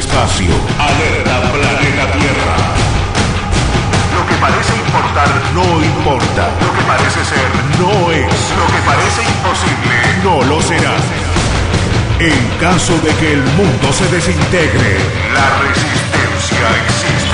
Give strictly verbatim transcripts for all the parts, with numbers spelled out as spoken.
espacio. Alerta planeta Tierra. Lo que parece importar no importa. Lo que parece ser no es. Lo que parece imposible no lo será. En caso de que el mundo se desintegre, la resistencia existe.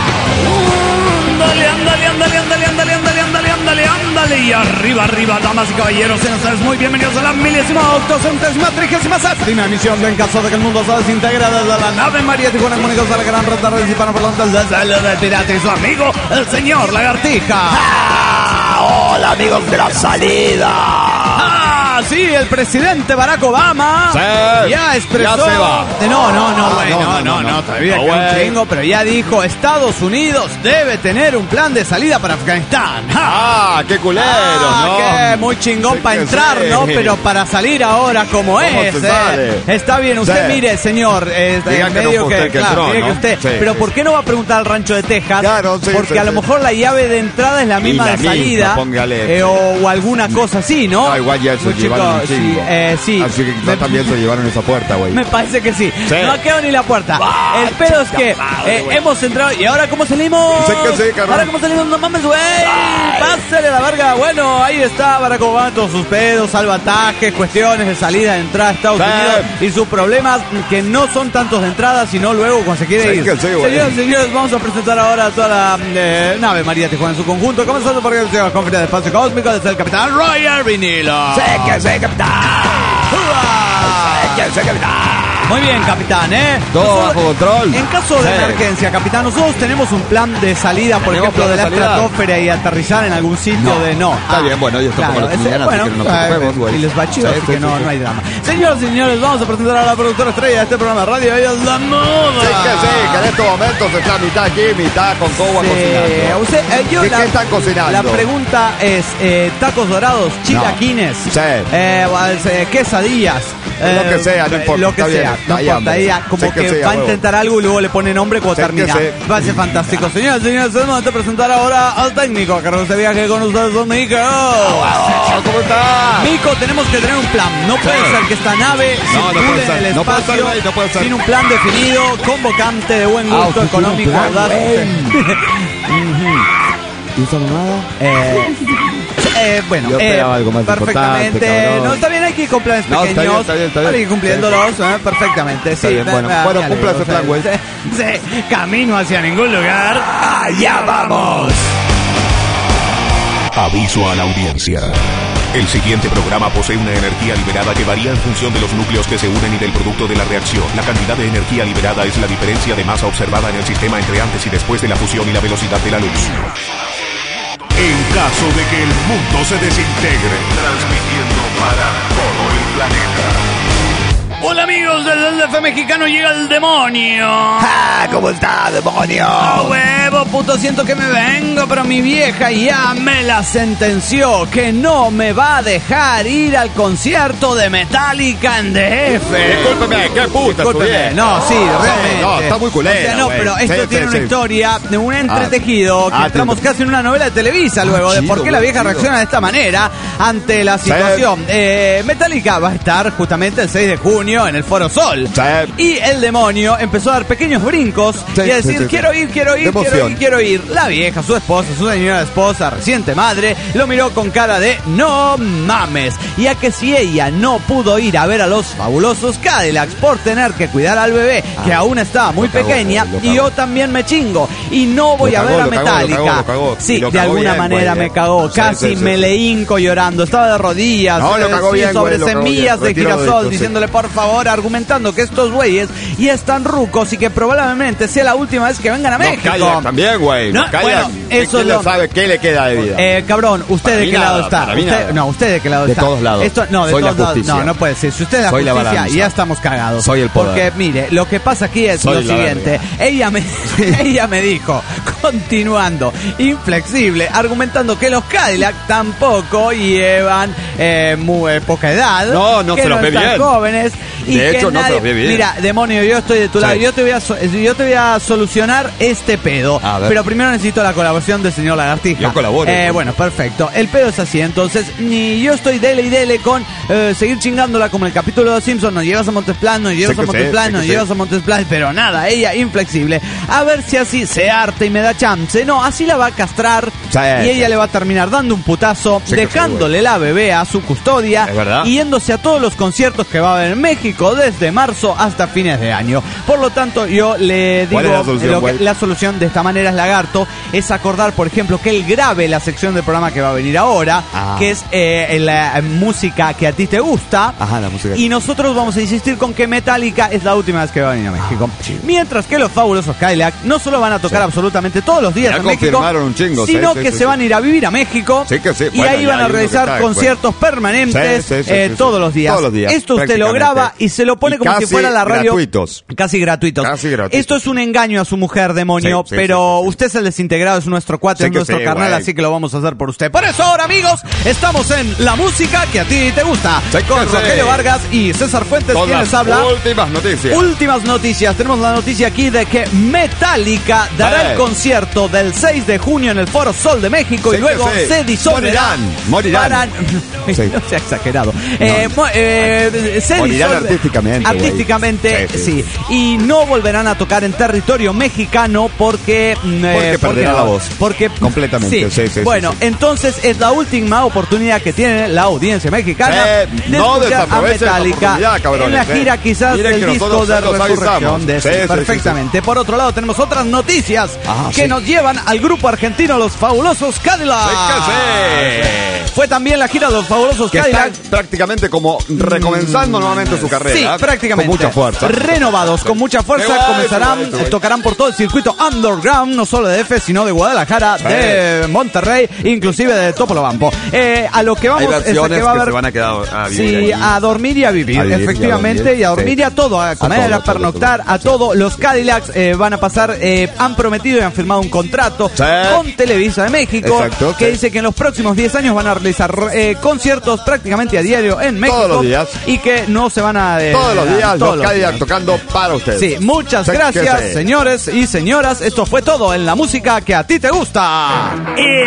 Ándale, ándale, ándale, ándale, ándale, ándale, ándale, ándale, ándale. Y arriba, arriba, damas y caballeros, sean ustedes muy bienvenidos a la milésima, octocentésima, trigésima séptima emisión de En caso de que el mundo se desintegre desde la nave María Tijuana, comunicados a la gran red de redes hispanoparlantes desde el de pirata y su amigo, el señor Lagartija. ¡Ah! Hola, amigos de la salida. Ah, sí, el presidente Barack Obama sí, ya expresó. Ya se va. No, no, no, ah, güey, no, no, no, no, no, todavía no, queda un güey. chingo, pero ya dijo, Estados Unidos debe tener un plan de salida para Afganistán. Ah, qué culero, ah, ¿no? qué muy chingón Sí, para que entrar, sí. ¿no? Pero para salir ahora como es, se eh. sale? Está bien, usted Sí. mire, señor, eh, Diga en que no medio fue que, usted que claro, entró, diga que ¿no? usted, Sí, pero sí. ¿por qué no va a preguntar al Rancho de Texas? Claro, sí, Porque sí, a lo sí. mejor la llave de entrada es la misma la de misma, salida, póngale. eh, o, o alguna cosa así, ¿no? Ah, igual ya se Muy llevaron chico, un chingo. sí, eh, sí. Así que quizás Me- también se llevaron esa puerta, güey. Me parece que sí. Sí. No ha quedado ni la puerta. Ah, el pedo es que madre, eh, güey. hemos entrado. ¿Y ahora cómo salimos? Sé que sí, carnal. Ahora cómo salimos, no mames, güey. Pásale la verga. Bueno, ahí está Barack Obama, todos sus pedos, salvatajes, cuestiones de salida, de entrada a Estados Sí. Unidos y sus problemas que no son tantos de entrada, sino luego cuando se quiere Sé ir. que sí, güey. Señores, señores, vamos a presentar ahora a toda la eh, nave María Tijuana en su conjunto, comenzando por el señor conferencia de espacio cósmico desde el capitán Roger Vinilo. Sé que sé, capitán. Sé que sé, capitán. Muy bien, capitán, ¿eh? Todo Nosotros- bajo control. En caso de Sí. emergencia, capitán, nosotros tenemos un plan de salida, por ¿Tenemos ejemplo, de plan la de salida? estratosfera y aterrizar en algún sitio No. de no. Está bien, bueno, ellos están como los ese- indianos, así que no nos eh, preocupemos, güey. Y les va chido, Sí, así sí, que sí, no, sí. no hay drama. Señoras y señores, vamos a presentar a la productora estrella de este programa de radio. Ella es la moda. Sí que sí, que en estos momentos está mitad aquí, mitad con Coba Sí, cocinando. usted, eh, yo ¿Qué- la, qué están cocinando? La pregunta es, eh, tacos dorados, chilaquines, Sí. eh, eh, quesadillas, Lo eh, que sea, no importa, lo que está bien, sea, no ahí, importa, hombre. ella como Sí que que, sí, a va a huevo. intentar algo y luego le pone nombre cuando Sí que termina. sí. Va a ser fantástico. Señoras y señores, tenemos que presentar ahora al técnico que este viaje con ustedes, don Mico. Oh, ¿cómo está? Mico, tenemos que tener un plan. No puede Sí. ser que esta nave No, no circule puede en ser. el No puede ser, espacio güey, no puede ser. sin un plan definido, convocante, de buen gusto, Ah, usted tiene un económico, plan, audaz. ¿Y esa mamada? Eh, eh, bueno, Yo esperaba eh, algo más perfectamente. importante, cabrón. No, está bien, hay que ir con planes No, está pequeños. bien, está bien, está bien. Para ir cumpliéndolos eh, perfectamente. Está sí, bien, me- bueno. me- Bueno, me cumpla alegro, ese plan, sí, güey. sí, sí, camino hacia ningún lugar. ¡Allá vamos! Aviso a la audiencia. El siguiente programa posee una energía liberada que varía en función de los núcleos que se unen y del producto de la reacción. La cantidad de energía liberada es la diferencia de masa observada en el sistema entre antes y después de la fusión y la velocidad de la luz. En caso de que el mundo se desintegre, transmitiendo para todo el planeta. Hola amigos del L F mexicano, llega el demonio. ¡Ah! ¿Cómo está, demonio? A huevo, puto, siento que me vengo, pero mi vieja ya me la sentenció que no me va a dejar ir al concierto de Metallica en D F. Discúlpeme, qué puta Discúlpeme, su no, sí, vieja. realmente. No, está muy culera, O sea, no, güey. pero esto Sí, tiene sí, una sí. historia de un entretejido que Ah, entramos tiene- casi en una novela de Televisa luego de chido, por qué la güey, vieja chido. reacciona de esta manera ante la situación. Eh, Metallica va a estar justamente el seis de junio en el Foro Sol. Sí. Y el demonio empezó a dar pequeños brincos Sí, y a decir, sí, sí, quiero sí. ir, quiero ir, De quiero emoción. ir, quiero ir. La vieja, su esposa, su señora esposa, reciente madre, lo miró con cara de no mames. Y a que si ella no pudo ir a ver a los fabulosos Cadillacs por tener que cuidar al bebé, que Ah, aún estaba muy lo cagó, pequeña, lo y cagó. yo también me chingo. Y no voy Lo a cagó, ver a lo cagó, Metallica. lo cagó, lo cagó. Sí, Y lo de cagó alguna bien, manera güey, me cagó. sí, Casi sí, sí, me sí. le hinco llorando. Estaba de rodillas. No, lo eh, cagó sí, bien, sobre güey, lo cagó semillas bien. de Retiro girasol, esto, sí. diciéndole por favor, argumentando que estos güeyes ya están rucos y que probablemente sea la última vez que vengan a Nos México. callan también, güey. No, Nos callan. bueno, eso ¿Quién lo- le sabe qué le queda de vida? Eh, cabrón, ¿usted Para de mí qué nada, lado está? para mí Usted- nada. no, ¿usted de qué lado De está? todos lados. Esto, no, de Soy la todos lados. justicia. No, no puede ser. Si usted es la Soy la justicia, balanza. ya estamos cagados. Soy el poder. Porque, mire, lo que pasa aquí es Soy lo la siguiente. verga. Ella me, ella me dijo, continuando, inflexible, argumentando que los Cadillac tampoco llevan eh, muy eh, poca edad. No, no que se los ve están bien. jóvenes Y de hecho, que no nadie... se los ve bien. Mira, demonio, yo estoy de tu lado. Sí. Yo te voy a so- yo te voy a solucionar este pedo. A ver. Pero primero necesito la colaboración del señor Lagartija. Yo colaboro. Eh, bueno, perfecto. El pedo es así, entonces, ni yo estoy dele y dele con eh, seguir chingándola como el capítulo de Los Simpsons. Nos llevas a Montesplan, nos llevas Sé a que sé, Montesplan, sé nos que llevas sé. a Montesplan, pero nada, ella inflexible. A ver si así se harta y me da chance. No, así la va a castrar Sí, y ella sí. le va a terminar dando un putazo, Sí que dejándole la bebé a su custodia Es verdad. y yéndose a todos los conciertos que va a haber en México desde marzo hasta fines de año. Por lo tanto, yo le digo ¿Cuál es la solución, lo que- güey? la solución de esta manera es Lagarto, es acordar, por ejemplo, que él grabe la sección del programa que va a venir ahora, Ah. que es eh, la música que a ti te gusta. Ajá, la música. Y nosotros vamos a insistir con que Metallica es la última vez que va a venir a México. sí. Mientras que los fabulosos Cadillac no solo van a tocar Sí. absolutamente todos los días Ya en México, confirmaron un chingo, sí, sino sí, que sí, se sí. van a ir a vivir a México. Sí que sí. Y Bueno, ahí ya van a hay uno que realizar está, conciertos permanentes Sí, sí, sí, eh, sí, todos sí. los días. Todos los días, Esto usted lo prácticamente. graba y se lo pone Y como si casi fuera la radio. gratuitos. Casi gratuitos. Casi gratuitos. Esto es un engaño a su mujer, demonio, Sí, sí, pero sí, sí, sí. usted es el desintegrado, es nuestro cuate, Sí es que nuestro sí, carnal, güey. así que lo vamos a hacer por usted. Por eso ahora, amigos, estamos en la música que a ti te gusta. Sí que Con sí. Rogelio Vargas y César Fuentes, Con quien las les habla. últimas noticias. Últimas noticias. Tenemos la noticia aquí de que Metallica dará Sí. el concierto del seis de junio en el Foro Sol de México Sí y que luego sí. se disolverá. Morirán, morirán. Para... Sí. No sea exagerado. Eh, mo- eh, se Morirán disolve- artísticamente, güey. Artísticamente, Sí, sí, sí. Y no volverán a tocar en territorio mexicano porque... mm, eh, Porque perderá no? la voz. Porque... Completamente, sí, sí, Bueno, sí, sí. entonces es la última oportunidad que tiene la audiencia mexicana Eh, de no escuchar a desaprovechen esa Metallica oportunidad, cabrones, en la eh. gira quizás Miren del que disco nosotros de se los resurrección avisamos. de Sí, sí, sí, sí, perfectamente. Por otro lado tenemos otras noticias Ah, que sí. nos llevan al grupo argentino Los Fabulosos Cadillac. Sí que sí. Fue también la gira de Los Fabulosos Que Cadillac. están prácticamente como recomenzando nuevamente su carrera. Sí, prácticamente. Con mucha fuerza. Renovados, con mucha fuerza, Qué guay, comenzarán, qué guay, qué guay. tocarán por todo el circuito underground, no solo de D F, sino de Guadalajara, Sí. de Monterrey, inclusive de Topolobampo. Eh, a lo que vamos Hay es a versiones que va a que haber... se van a quedar a vivir Sí, allí. a dormir y a vivir, A vivir y a efectivamente, dormir, y a dormir sí. y a todo, a comer, a, todo, todo, pernoctar, todo. a todo. Los Cadillacs eh, van a pasar, eh, han prometido y han firmado un contrato Sí. con Televisa de México, Exacto, que sí. dice que en los próximos diez años van a realizar eh, conciertos prácticamente a diario en México. Todos los días. Y que no se van a... eh, Todos los días, todos los Cadillac tocando para ustedes. Sí, muchas Sí que gracias, sí. señores y señoras. Esto fue todo en la música que a ti te gusta.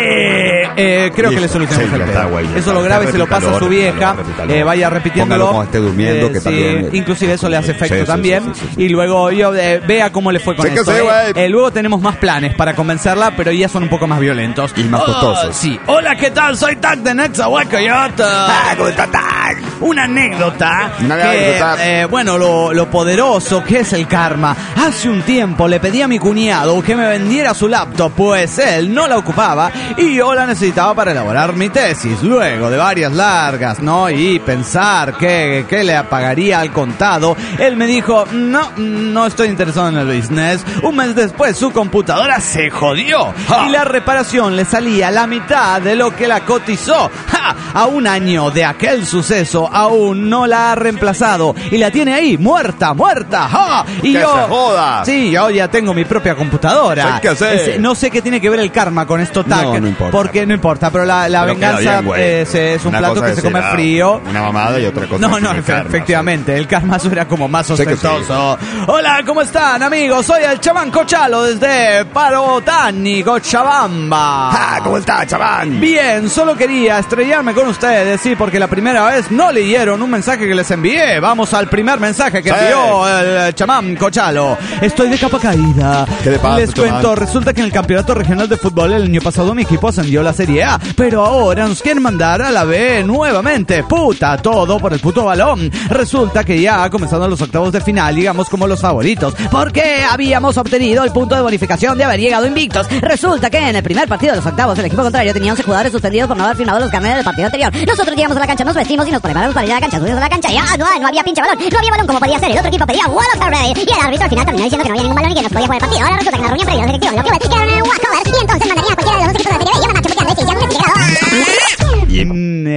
Eh, eh, creo que Hijo, le solucionamos sí, el ya pedo. está, güey, ya Eso está. lo graba y se lo pasa a su Repítalo, vieja. repítalo. Eh, vaya repitiéndolo. Póngalo cuando esté durmiendo, que sí, también- inclusive eso le hace efecto Sí, sí, también. sí, sí, sí. Y luego yo eh, vea cómo le fue con Sí que esto. sí, eh. güey. Eh, luego tenemos más planes para convencerla, pero ya son un poco más violentos. Y más Oh, costosos. sí. Hola, ¿qué tal? Soy Tag de Netzahualcoyota. Ah, ¿cómo está, Tag? Una anécdota. Una que, anécdota. eh, bueno, lo, lo poderoso que es el karma. Hace un tiempo le pedí a mi cuñado que me vendiera su laptop, pues él no la ocupaba y yo la necesitaba para elaborar mi tesis. Luego de varias largas, ¿no? Y pensar que, que le pagaría al contado, él me dijo, no, no estoy interesado en el business. Un mes después su computadora se jodió Ja. y la reparación le salía la mitad de lo que la cotizó. ¡Ja! A un año de aquel suceso aún no la ha reemplazado y la tiene ahí, muerta, muerta. ¡Ja! Y ¡Que yo, se joda! sí, yo ya tengo mi propia computadora. Sí que sí. Es- no sé qué tiene que ver el karma con esto, Tac. No, no importa. Porque no importa, pero la, la Pero queda venganza bien, güey. es, es un Una plato cosa que es se come decir, ah, frío. Una mamada y otra cosa No, es no, el efe- karma, efectivamente, el karma suena como más Sé que sí. ostentoso. Hola, ¿cómo están, amigos? Soy el chamán Cochalo desde Parotani, Cochabamba. Ah, ¿cómo está, chaván? Bien, solo quería estrellarme con ustedes, sí, porque la primera vez no leyeron un mensaje que les envié. Vamos al primer mensaje que Sí. envió el chamán Cochalo. Estoy de capa caída. ¿Qué le pasa, Les cuento, chamán? resulta que en el campeonato regional de fútbol el año pasado mi equipo ascendió a la Serie A, pero ahora nos quieren mandar a la B nuevamente. Puta, todo por el puto balón. Resulta que ya ha comenzado los octavos de final, digamos como los favoritos, porque habíamos obtenido el punto de bonificación de haber llegado invictos. Resulta que en el primer partido de los octavos el equipo contrario tenía once jugadores suspendidos por no haber firmado los carnets del partido anterior. Nosotros llegamos a la cancha, nos vestimos y nos preparamos para ir a la cancha. Subimos a la cancha y ah, no, no había pinche balón, no había balón como podía ser. El otro equipo pedía what are ready y el árbitro al final terminó diciendo que no había ningún balón y que no se podía jugar el partido. Ahora resulta que en la reunión previa los directivos de los clubes quedaron en un walkover y entonces mandarían a cualquiera de los dos equipos de la Serie B y llaman a chupetear leche y ya no me Mm, eh,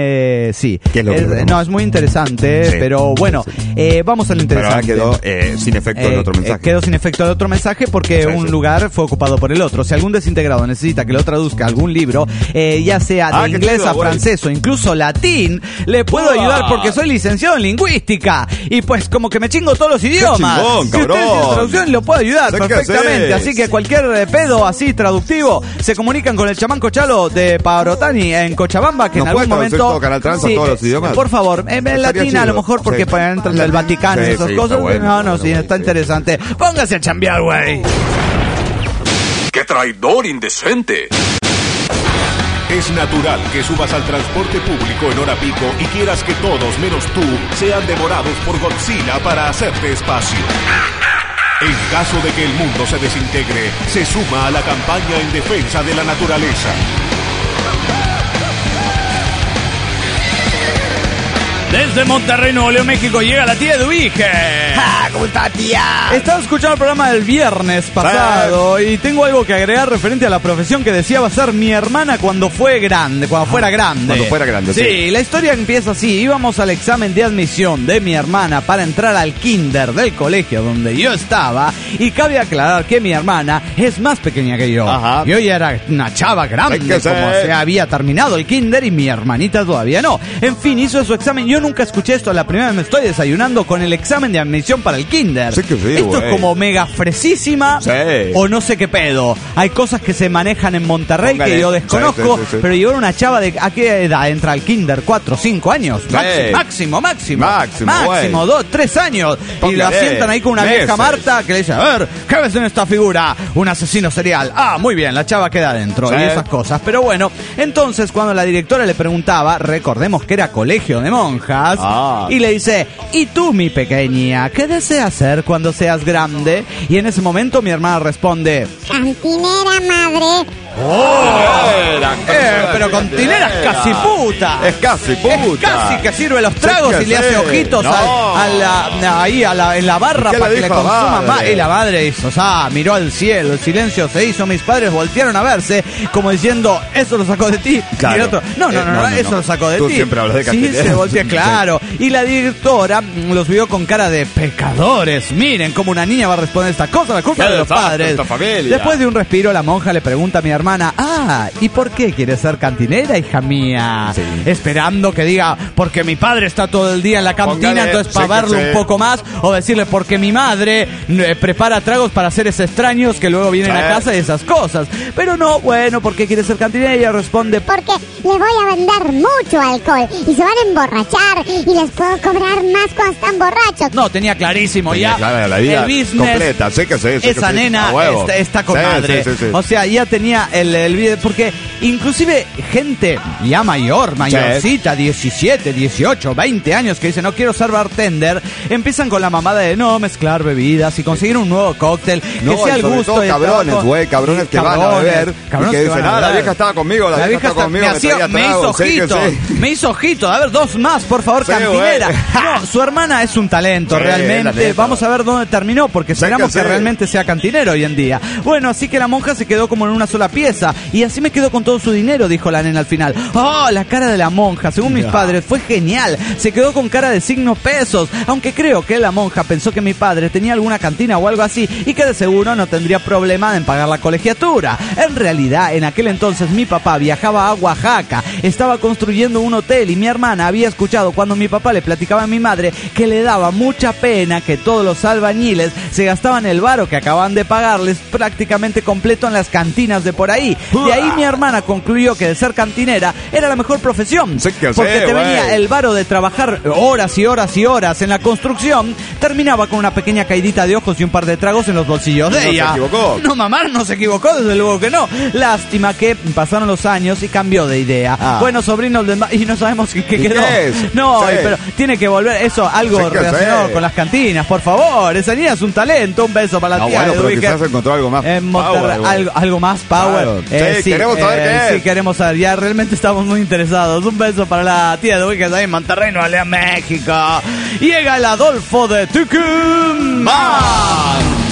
Eh, sí. ¿Qué es lo que Eh, tenemos? no, es muy interesante, Sí. pero bueno, eh, vamos a lo Pero ahora interesante. quedó eh, sin efecto el Eh, otro mensaje. eh, quedó sin efecto el otro mensaje porque Sí, un sí. lugar fue ocupado por el otro. Si algún desintegrado necesita que lo traduzca algún libro, eh, ya sea de Ah, qué inglés chido, a güey. francés o incluso latín, le puedo ¡Uah! ayudar porque soy licenciado en lingüística. Y pues como que me chingo todos los idiomas. chingón, Si usted cabrón! tiene traducción, lo puedo ayudar Sé que perfectamente. haces. Así que cualquier eh, pedo así traductivo, se comunican con el chamán Cochalo de Parotani en Cochabamba, que ¿Nos en algún puede traducir momento... todo Canal Trans a Sí, todos los eh, idiomas? Por favor, en Estaría latina a lo chido. mejor porque Sí. para entrar el Vaticano y Sí, esas sí, cosas. está bueno, no, no, está sí, bueno, está sí. interesante. Póngase a chambear, güey. ¡Qué traidor indecente! Es natural que subas al transporte público en hora pico y quieras que todos menos tú sean devorados por Godzilla para hacerte espacio. En caso de que el mundo se desintegre, se suma a la campaña en defensa de la naturaleza. Desde Monterrey, Nuevo León, México, llega la tía Eduvige. ¡Ah! ¿Cómo está, tía? Estaba escuchando el programa del viernes pasado y tengo algo que agregar referente a la profesión que deseaba ser mi hermana cuando fue grande, cuando fuera grande. Cuando fuera grande, sí. sí. La historia empieza así. Íbamos al examen de admisión de mi hermana para entrar al kinder del colegio donde yo estaba y cabe aclarar que mi hermana es más pequeña que yo. Ajá. Yo ya era una chava grande, Hay que como ser. se había terminado el kinder y mi hermanita todavía no. En fin, hizo su examen. Yo nunca escuché esto. La primera vez me estoy desayunando con el examen de admisión para el kinder. Sí que sí, esto güey. es como mega fresísima Sí. o no sé qué pedo. Hay cosas que se manejan en Monterrey Póngale. que yo desconozco, Sí, sí, sí, sí. pero yo era una chava de ¿a qué edad entra al kinder? ¿Cuatro, cinco años? Sí. Máximo, máximo, máximo. Máximo, Máximo, güey. dos, tres años. Y Póngale. la sientan ahí con una vieja Meses. Marta que le dice, a ver, ¿qué ves en esta figura? Un asesino serial. Ah, muy bien, la chava queda adentro Sí. y esas cosas. Pero bueno, entonces cuando la directora le preguntaba, recordemos que era colegio de monjas, Ah. y le dice, ¿y tú, mi pequeña, qué deseas ser cuando seas grande? Y en ese momento mi hermana responde, Cantinera, madre. eh, pero con tineras casi puta. Es casi puta. Es casi que sirve los Sí tragos que y le sí. hace ojitos No. al- a la, ahí a la, en la barra ¿Qué para le que le dijo la consuma madre? más. Y la madre hizo, o sea, miró al cielo, el silencio se hizo, mis padres voltearon a verse como diciendo, eso lo sacó de ti. Claro. Y el otro, no, no, Eh, no, no, no, no, eso no. lo sacó de Tú ti. siempre hablas de Sí, Cantinera. se voltea, claro. Y la directora mm, los vio con cara de pecadores. Miren cómo una niña va a responder esta cosa, la culpa Qué de los desastre padres. esta familia. Después de un respiro, la monja le pregunta a mi hermana, ah, ¿y por qué quieres ser cantinera, hija mía? Sí. Esperando que diga, porque mi padre está todo el día en la cantina, Póngale, entonces sí para que verlo sí. un poco más, o decirle, porque mi madre eh, prepara tragos para seres extraños que luego vienen Sí. a casa y esas cosas. Pero no, bueno, ¿por qué quieres ser cantinera? Y ella responde, Porque le voy a vender mucho alcohol y se van a emborrachar y les puedo cobrar más cuando están borrachos. no, tenía clarísimo Tenía ya. clara la vida el business completa, sé que sí, sé que esa sí, nena a huevo. está, está con Sí, madre. sí, sí, sí. O sea, ya tenía el, el video, porque inclusive gente ya mayor, mayorcita, diecisiete, dieciocho, veinte años, que dice no quiero ser bartender, empiezan con la mamada de no mezclar bebidas y conseguir un nuevo cóctel No, que sea y el sobre gusto todo del cabrones, trabajo. güey, cabrones que van a beber y cabrones que dicen, van a ah, la beber. vieja estaba conmigo, la vieja estaba conmigo, me, me hacía- traía me hizo tragos, sí que ojito, sí. me hizo ojito, a ver, dos más, por favor, Sí, cantinera. güey. No, su hermana es un talento, Sí, la realmente. neta. Vamos a ver dónde terminó, porque Sí esperamos que que sí. realmente sea cantinero hoy en día. Bueno, así que la monja se quedó como en una sola pieza, y así me quedo con todo su dinero, dijo la nena al final. Oh, la cara de la monja, según mis padres, fue genial. Se quedó con cara de signo pesos, aunque creo que la monja pensó que mi padre tenía alguna cantina o algo así, y que de seguro no tendría problema en pagar la colegiatura. En realidad, en aquel entonces mi papá viajaba a Oaxaca, estaba construyendo un hotel y mi hermana había escuchado cuando mi papá le platicaba a mi madre que le daba mucha pena que todos los albañiles se gastaban el varo que acababan de pagarles prácticamente completo en las cantinas de por ahí. De ahí mi hermana concluyó que de ser cantinera era la mejor profesión, Sí que sí, porque te güey. venía el varo de trabajar horas y horas y horas en la construcción, terminaba con una pequeña caidita de ojos y un par de tragos en los bolsillos de No se ella. equivocó. No, mamá, no se equivocó, desde luego que no. Lástima que pasaron los años y cambió de idea. Ah. Bueno, sobrinos del ma- y no sabemos qué, qué ¿Y quedó. qué es? No, Sí. pero tiene que volver eso, algo Sí que relacionado sí. con las cantinas, por favor. Esa niña es un talento, un beso para la No, tía bueno, de pero Ubique. quizás encontró algo más En Monterrey, power, güey. algo, algo más power. Claro. Sí, queremos saber qué Sí, es. queremos saber. Ya realmente estamos muy interesados. Un beso para la tía de Ubique ahí en Monterrey, Nuevo León, México. Llega el Adolfo de Tucumán. Resulta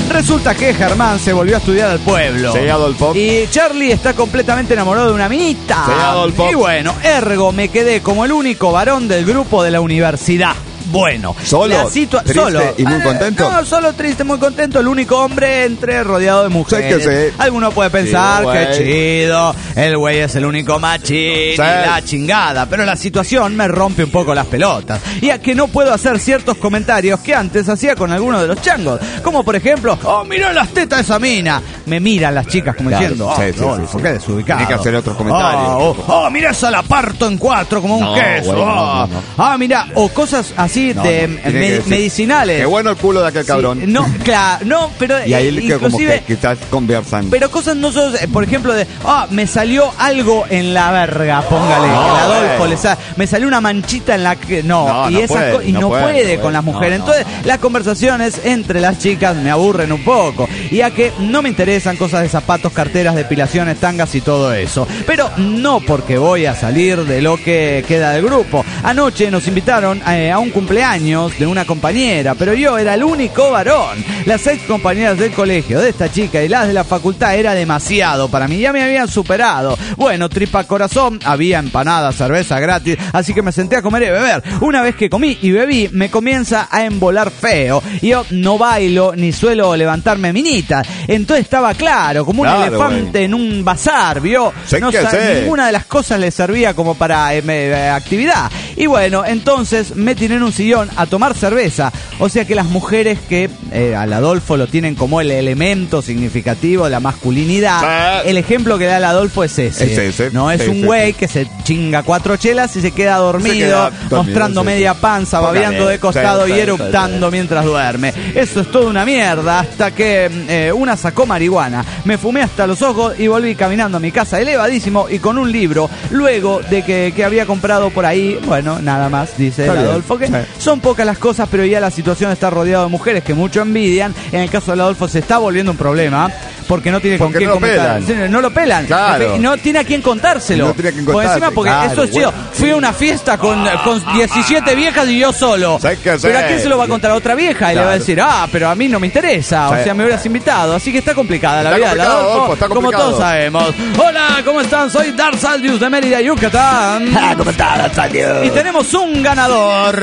Resulta que Germán se volvió a estudiar al pueblo. Sí, Adolfo. Y Charlie está completamente enamorado de una minita. Sí, Adolfo. Y bueno, ergo me quedé como el único varón del grupo de la universidad. Bueno, solo, la situa- triste solo y muy contento. No, solo triste, muy contento. El único hombre entre rodeado de mujeres. Sí que sí. Alguno puede pensar Sí, que güey. chido, el güey es el único machín y Sí. la chingada. Pero la situación me rompe un poco las pelotas. Y a que no puedo hacer ciertos comentarios que antes hacía con algunos de los changos. Como por ejemplo, oh, mirá las tetas de esa mina. Me miran las chicas como Claro, diciendo, sí, oh, sí, no, sí, sí. ¿por qué desubicado? Tiene que hacer otros comentarios. Oh, oh, oh, mirá esa la parto en cuatro como un No, queso. güey, no, oh. no, no. Ah, mira, o cosas así No, de no, eh, tiene me- que decir, medicinales. Qué bueno el culo de aquel cabrón. Sí, no, claro, no, pero Y ahí eh, le quedó como inclusive, que, que estás conversando. pero cosas no son, eh, por ejemplo, de, ah, me salió algo en la verga, póngale, No, el Adolfo güey. le sa- me salió una manchita en la que, no, No, y no esas puede, co- y no, no puede, puede, no con las puede. mujeres. No, no, Entonces, las conversaciones entre las chicas me aburren un poco, y a que no me interesan cosas de zapatos, carteras, depilaciones, tangas y todo eso. Pero no porque voy a salir de lo que queda del grupo. Anoche nos invitaron eh, a un cumpleaños de una compañera, pero yo era el único varón. Las ex compañeras del colegio de esta chica y las de la facultad era demasiado para mí, ya me habían superado. Bueno, tripa corazón, había empanada, cerveza gratis, así que me senté a comer y beber. Una vez que comí y bebí, me comienza a embolar feo. Yo no bailo ni suelo levantarme minita. Entonces estaba claro, como un Claro, elefante güey. en un bazar, ¿vio? Sé No que sa- sé. ninguna de las cosas le servía como para eh, me- eh, actividad. Y bueno, entonces me tiré en un sillón a tomar cerveza. O sea que las mujeres que eh, al Adolfo lo tienen como el elemento significativo de la masculinidad, Sí. el ejemplo que da el Adolfo es ese. Es ese. No es Sí, un sí, güey sí. que se chinga cuatro chelas y se queda dormido, Se queda dormido, mostrando sí, media sí. panza, Póngale. babeando de costado Sí, y sí, eruptando sí, sí. mientras duerme. Eso es toda una mierda, hasta que eh, una sacó marihuana. Me fumé hasta los ojos y volví caminando a mi casa elevadísimo y con un libro, luego de que, que había comprado por ahí. Bueno, nada más, dice Está el bien. Adolfo, que Sí. son pocas las cosas, pero ya la situación está rodeada de mujeres que mucho envidian. En el caso del Adolfo se está volviendo un problema porque no tiene con Porque quién no lo comentar. pelan. Sí, no lo pelan. Claro. No tiene a quién contárselo. No tiene a quién Por contarse, encima, porque claro, eso es chido. bueno. Fui a una fiesta con, con diecisiete viejas y yo solo. Sé que sé. Pero ¿a quién se lo va a contar? A otra vieja y le va a Claro. decir, ah, pero a mí no me interesa. O Sí. sea, me hubieras invitado. Así que está complicada la Está vida del complicado, Adolfo, Adolfo, está como complicado. todos sabemos. Hola, ¿cómo están? Soy Dar Saldius de Mérida, Yucatán. Ah, ¿cómo estás, Santiago? Y tenemos un ganador.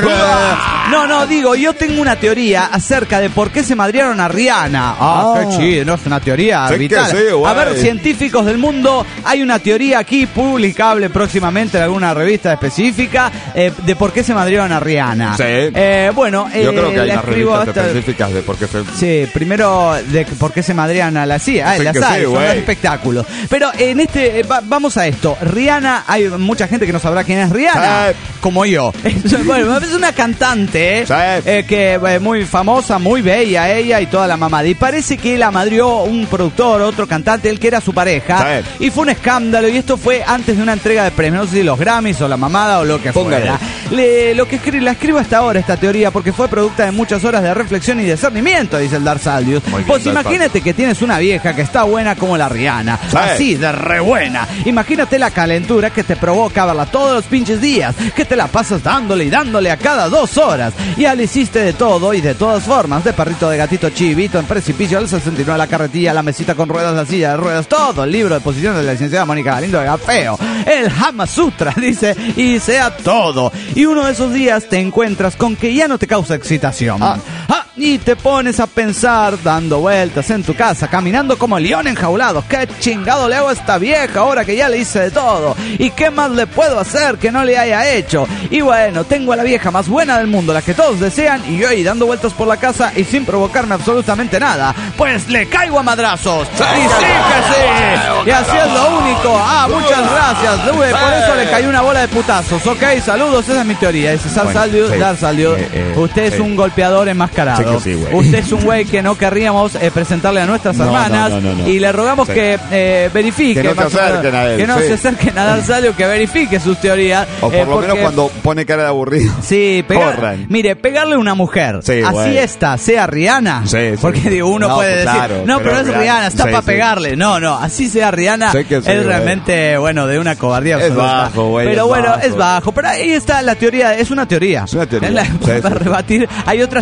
No, no, digo, yo tengo una teoría acerca de por qué se madrearon a Rihanna. Ah, Ah. qué chido, no es una teoría Sí que vital. sí, güey. A ver, científicos del mundo, hay una teoría aquí publicable próximamente en alguna revista específica eh, de por qué se madrearon a Rihanna. Sí. Eh, bueno, Yo eh, creo que hay la unas escribo revistas hasta- específicas de por qué se... Sí, primero de que- por qué se madrean a la C I A. Ah, Sí las que hay, sí, son güey. los espectáculos. Pero en este, eh, va- vamos a esto. Rihanna, hay mucha gente que no sabrá quién es Rihanna, Sí. como yo. Es, bueno, es una cantante eh, Sí. eh, que eh, muy famosa, muy bella ella y toda la mamada. Y parece que la madrió un productor, otro cantante, el que era su pareja. Sí. Y fue un escándalo. Y esto fue antes de una entrega de premios, no sé si los Grammys o la mamada o lo que Póngale. fuera. Le- lo que escri- la escribo hasta ahora esta teoría porque fue producto de muchas horas de reflexión y discernimiento, dice el Dar Saldius. Muy bien, Pues Dar imagínate que tienes una vieja que está buena como la Rihanna, Sí. así de re buena. Imagínate la calentura que te provoca verla todos los pinches días, que te la pasas dándole y dándole a cada dos horas. Ya le hiciste de todo y de todas formas, de perrito, de gatito, chivito, en precipicio, al sesenta y nueve, la carretilla, la mesita con ruedas, la silla de ruedas, todo el libro de posiciones de la licenciada Mónica Galindo de Gafeo, el Hama Sutra, dice, y sea todo. Y uno de esos días te encuentras con que ya no te causa excitación. Ah. Ah, y te pones a pensar, dando vueltas en tu casa, caminando como león enjaulado. ¿Qué chingado le hago a esta vieja ahora que ya le hice de todo? ¿Y qué más le puedo hacer que no le haya hecho? Y bueno, tengo a la vieja más buena del mundo, la que todos desean, y yo ahí dando vueltas por la casa y sin provocarme absolutamente nada. Pues le caigo a madrazos. Y sí que sí. Y así es lo único. Ah, muchas gracias. Uy, por eso le cayó una bola de putazos. Ok, saludos, esa es mi teoría. Dice Sal Bueno, Saldius, sí. Dar Saldius. Eh, eh, Usted es sí. un golpeador enmascarado. Sí que sí, güey. Usted es un güey que no querríamos eh, presentarle a nuestras No, hermanas. no, no, no, no. Y le rogamos Sí. que eh, verifique. Que no se más o menos, acerquen a él, Que no sí. se acerquen a Dar Saldius, que verifique sus teorías. O por eh, lo porque- menos cuando pone cara de aburrido. Sí, pegar, Corran. mire, pegarle a una mujer, Sí, así güey. esta, sea Rihanna, Sí, sí. porque digo, uno No, puede pues, decir, claro, no, pero pero, es Rihanna, Rihanna, está sí, para sí. pegarle, no, no, así sea Rihanna, Sí que sí, es güey. realmente, bueno, de una cobardía Es absoluta. bajo, güey, pero es bueno, bajo. es bajo, pero ahí está la teoría, es una teoría. Es una teoría. Es la- Sí, para sí, sí. rebatir, hay otras teorías,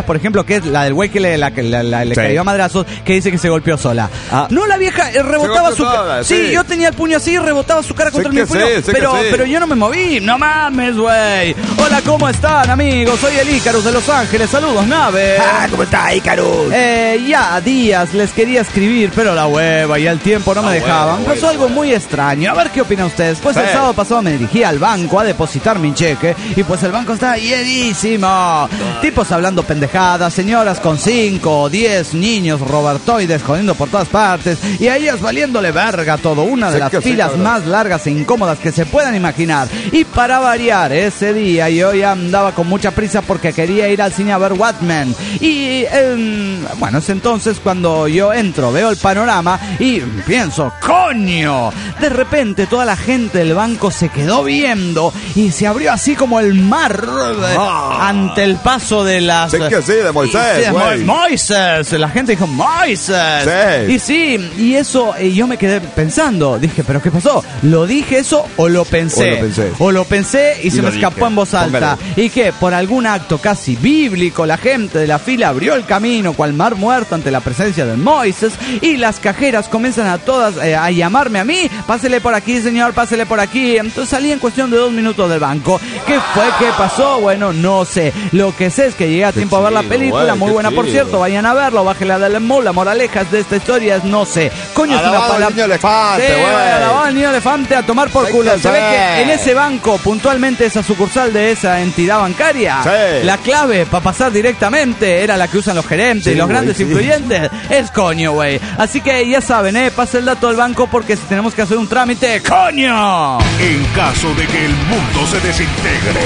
por ejemplo, que es la del güey que le, la, la, la, le Sí. cayó a madrazos, que dice que se golpeó sola. Ah. No, la vieja eh, rebotaba Se su... golpeó sola, sí, sí. yo tenía el puño así y rebotaba su cara Sé contra que mi puño, sí, sé que pero, sí. pero yo no me moví. No mames, güey. Hola, ¿cómo están, amigos? Soy el Ícarus de Los Ángeles. Saludos, nave. Ah, ¿cómo está, Icarus? Eh, ya días les quería escribir, pero la hueva y el tiempo no me dejaban. Pasó algo muy extraño. A ver qué opinan ustedes. Pues el Sí. sábado pasado me dirigí al banco a depositar mi cheque y pues el banco está llenísimo. Tipos hablando pendejadas, señoras con cinco o diez niños robertoides jodiendo por todas partes y a ellas valiéndole verga todo. Una de Sí las que sí, filas cabrón. más largas e incómodas que se puedan imaginar. Y para variar, ese día yo ya andaba con mucha prisa porque quería ir al cine a ver Watchmen. Y eh, bueno, es entonces cuando yo entro, veo el panorama y pienso, ¡coño! De repente toda la gente del banco se quedó viendo y se abrió así como el mar eh, Ah. ante el paso de las... Sí que sí, de Moisés, Sí, de güey. Mo- Moisés. La gente dijo, Moisés. Sí. Y sí, y eso, y yo me quedé pensando, dije, ¿pero qué pasó? ¿Lo dije eso o lo pensé? O lo pensé. O lo pensé y, Y se lo me escapó dije. en voz alta. Póngale. Y que por algún acto casi bíblico, la gente de la fila abrió el camino cual mar muerto ante la presencia de Moisés y las cajeras comienzan a todas eh, a llamarme a mí, pásele por aquí, señor, pásele por aquí. Entonces salí en cuestión de dos minutos del banco. ¿Qué fue? ¿Qué pasó? Bueno, no sé. Lo que sé es que llegué a tiempo a ver la chido, película, güey, muy qué buena por chido. cierto, vayan a verlo, bájela del mall. La moraleja de esta historia es no sé. Coño, es una Alabado al palabra. niño elefante, Sí, güey. alabado al niño elefante a tomar por Hay culo. que Se ve ser. que en ese banco, puntualmente esa sucursal de esa entidad bancaria, Sí. la clave para pasar directamente era la que usan los gerentes Sí, y los güey, grandes sí. influyentes. Es coño, güey. Así que ya saben, eh, pasa el dato del banco porque si tenemos que hacer un trámite, ¡coño! En caso de que el mundo se desintegre.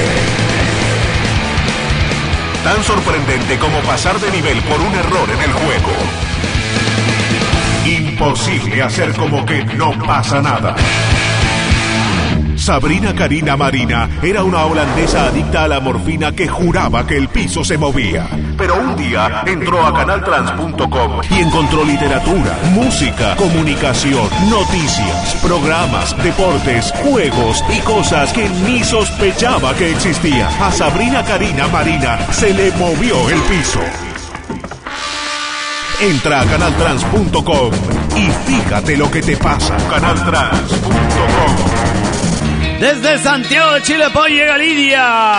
Tan sorprendente como pasar de nivel por un error en el juego. Imposible hacer como que no pasa nada. Sabrina Karina Marina era una holandesa adicta a la morfina que juraba que el piso se movía. Pero un día entró a canal trans punto com y encontró literatura, música, comunicación, noticias, programas, deportes, juegos y cosas que ni sospechaba que existían. A Sabrina Karina Marina se le movió el piso. Entra a canal trans punto com y fíjate lo que te pasa. canal trans punto com. Desde Santiago de Chile, pues llega Lidia.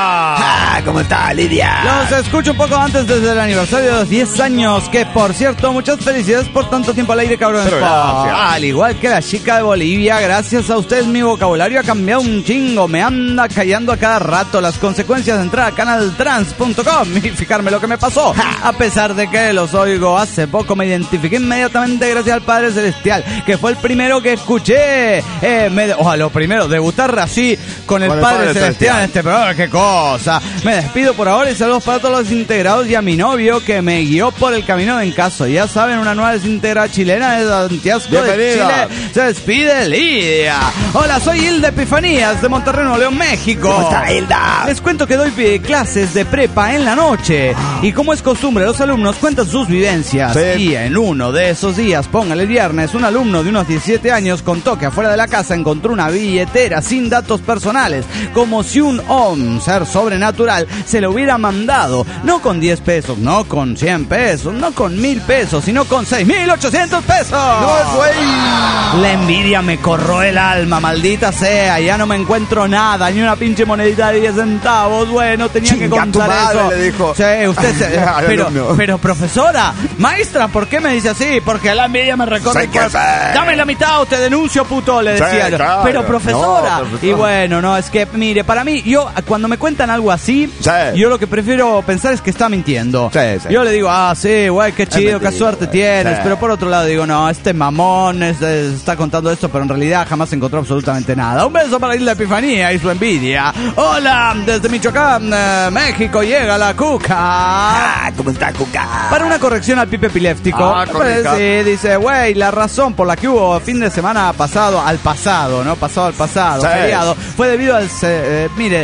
Ah, ¿cómo está, Lidia? Los escucho un poco antes desde el aniversario de los diez años, que por cierto, muchas felicidades por tanto tiempo al aire, cabrón. Pero gracias. Al igual que la chica de Bolivia, gracias a ustedes mi vocabulario ha cambiado un chingo, me anda callando a cada rato. Las consecuencias de entrar a canal trans punto com y fijarme lo que me pasó. A pesar de que los oigo hace poco, me identifiqué inmediatamente gracias al Padre Celestial, que fue el primero que escuché. Eh, me, o a lo primero, debutar así con el, Con el Padre, Padre Celestial, Celestial. en este programa, qué cosa. Me despido por ahora y saludos para todos los integrados y a mi novio que me guió por el camino de en caso. Ya saben, una nueva desintegrada chilena de Santiago de Bienvenida. Chile. Se despide Lidia. Hola, soy Hilda Epifanías de Monterrey, Nuevo León, México. ¿Cómo está, Hilda? Les cuento que doy eh, clases de prepa en la noche y como es costumbre, los alumnos cuentan sus vivencias. Sí. Y en uno de esos días, póngale el viernes, un alumno de unos diecisiete años contó que afuera de la casa encontró una billetera sin datos personales, como si un oh, un ser sobrenatural se lo hubiera mandado, no con diez pesos, no con cien pesos, no con mil pesos, sino con seis mil ochocientos pesos. No, güey. La envidia me corroe el alma, maldita sea, ya no me encuentro nada, ni una pinche monedita de diez centavos. Bueno, tenía que Chinga tu contar madre, eso. le dijo. Sí, usted se- Al pero, alumno. pero profesora, maestra, ¿por qué me dice así? Porque la envidia me recorre. Sí el que cuerpo. sí. Dame la mitad o te denuncio, puto, le Sí, decía yo. claro. Pero profesora. No, profesora. Y bueno, no, es que, mire, para mí, yo, cuando me cuentan algo así, Sí. yo lo que prefiero pensar es que está mintiendo. Sí, sí. Yo le digo, ah, sí, güey, qué chido, qué mentira, suerte güey. tienes. Sí. Pero por otro lado digo, no, este mamón es- es- está contando esto, pero en realidad jamás encontró absolutamente nada. Un beso para Isla Epifanía y su envidia. Hola, desde Michoacán, eh, México, llega la Cuca. Ah, ¿cómo está, Cuca? Para una corrección al pipe epiléptico, Ah, pues, correcto. sí, dice, güey, la razón por la que hubo fin de semana pasado, al pasado, ¿no? Pasado al pasado, Sí. feriado, fue debido al... se- eh, mire,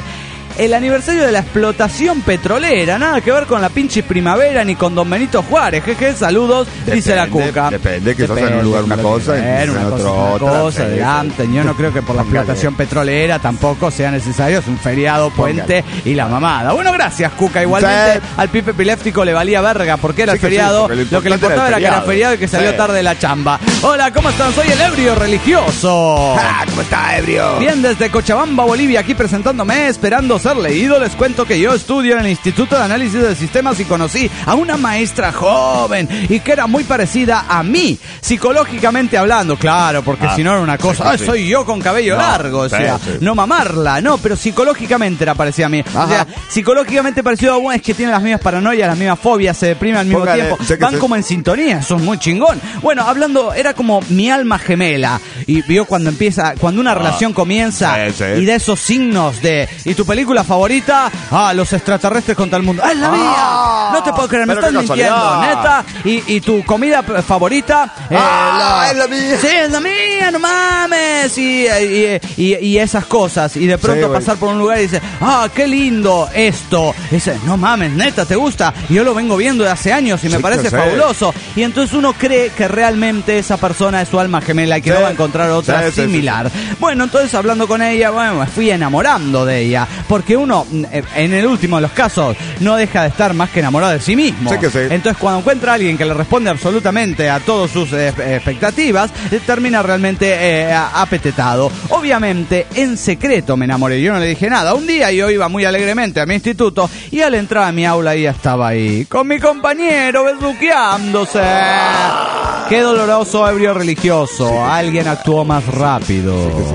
el aniversario de la explotación petrolera. Nada que ver con la pinche primavera ni con Don Benito Juárez. Jeje, saludos, Depende, dice la Cuca. Depende, que sos en un lugar una cosa y en una en cosa, otro una otra. cosa, Sí, adelante. Yo no creo que por la Póngale. explotación petrolera tampoco sea necesario. Es un feriado, puente y la mamada. Bueno, gracias, Cuca. Igualmente Sí. al Pipe Epiléptico le valía verga porque era Sí el que sí, feriado. porque lo lo que le importante importaba era era el que era feriado. feriado y que salió Sí. tarde de la chamba. Hola, ¿cómo están? Soy el ebrio religioso. Ah, ¿cómo está, ebrio? Bien, desde Cochabamba, Bolivia, aquí presentándome, esperando ser leído. Les cuento que yo estudio en el Instituto de Análisis de Sistemas y conocí a una maestra joven y que era muy parecida a mí, psicológicamente hablando, claro, porque Ah, si no era una cosa, sí, ah, sí. soy yo con cabello No, largo, o sí, sea, sí. no mamarla, no, pero psicológicamente era parecida a mí. O Ajá. sea, psicológicamente parecido a vos es que tiene las mismas paranoias, las mismas fobias, se deprime al mismo Póngale, tiempo, sé que van sí. como en sintonía, eso es muy chingón. Bueno, hablando, era como mi alma gemela, y vio cuando empieza, cuando una relación comienza, sí, sí. y de esos signos de, ¿y tu película favorita? Ah, los extraterrestres contra el mundo. ¡Ah, es la Ah, mía! No te puedo creer, me pero estás qué mintiendo, casualidad. neta. ¿Y, y tu comida p- favorita? Eh, Ah, es la mía. Sí, es la mía, no mames. Y, y, y- y esas cosas. Y de pronto Sí, güey. pasar por un lugar y dice, ah, qué lindo esto. Y dice, no mames, neta, ¿te gusta? Y yo lo vengo viendo de hace años y me Sí, parece que sí. fabuloso. Y entonces uno cree que realmente esa persona es su alma gemela y que Sí. no va a encontrar otra Sí, sí, sí, similar. Bueno, entonces hablando con ella, bueno, me fui enamorando de ella. Porque uno, eh, en el último de los casos, no deja de estar más que enamorado de sí mismo. Sí que sí. Entonces cuando encuentra a alguien que le responde absolutamente a todas sus eh, expectativas, eh, termina realmente eh, a- apetetado. Obviamente, en secreto me enamoré. Yo no le dije nada. Un día yo iba muy alegremente a mi instituto y al entrar a mi aula ella estaba ahí, con mi compañero, besuqueándose. Qué doloroso ebrio religioso. Alguien actuó más rápido.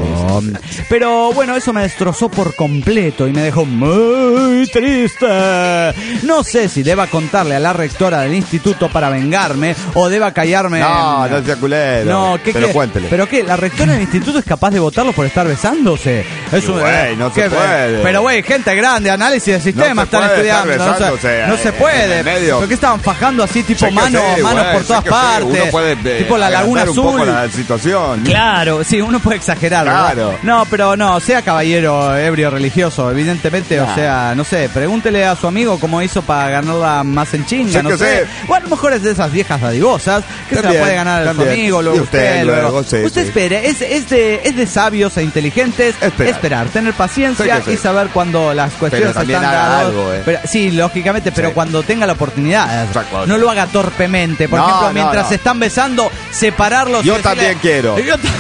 Pero bueno, eso me destrozó por completo y me dejó muy triste. No sé si deba contarle a la rectora del instituto para vengarme o deba callarme. No, en- no sea culero. No, ¿qué, Pero qué? cuéntele. ¿Pero qué? ¿La rectora del instituto es capaz de votarlo por estar besándose? Es un- güey, no se ¿qué? puede. Pero güey, gente grande, análisis de sistemas No se están puede estudiando. estar No se, besándose, no se eh, puede. en el medio. ¿Por qué estaban fajando así tipo Sí que mano, sí, manos güey, por sí todas que sí. partes? Uno puede eh, tipo la laguna agrandar azul. un poco la situación. Claro, sí, uno puede exagerar, ¿verdad? Claro. No, pero no, sea caballero ebrio religioso, evidentemente, o Nah. sea, no sé, pregúntele a su amigo cómo hizo para ganarla más en chinga, Sí no que sé. sí. O a lo mejor es de esas viejas dadivosas que se También, la puede ganar a su también. amigo, luego Y usted, usted, luego, luego. sí, usted sí. espere, es, es, de, es de sabios e inteligentes esperar, Esperar. tener paciencia Sí que sí. y saber cuando las cuestiones Pero también están haga dadas. algo, eh. Pero- sí, lógicamente, pero Sí. cuando tenga la oportunidad, Exacto. no lo haga torpemente. Por No, ejemplo, no, mientras no. se están besando, separarlos. y Yo decirle- también quiero. Yo ta-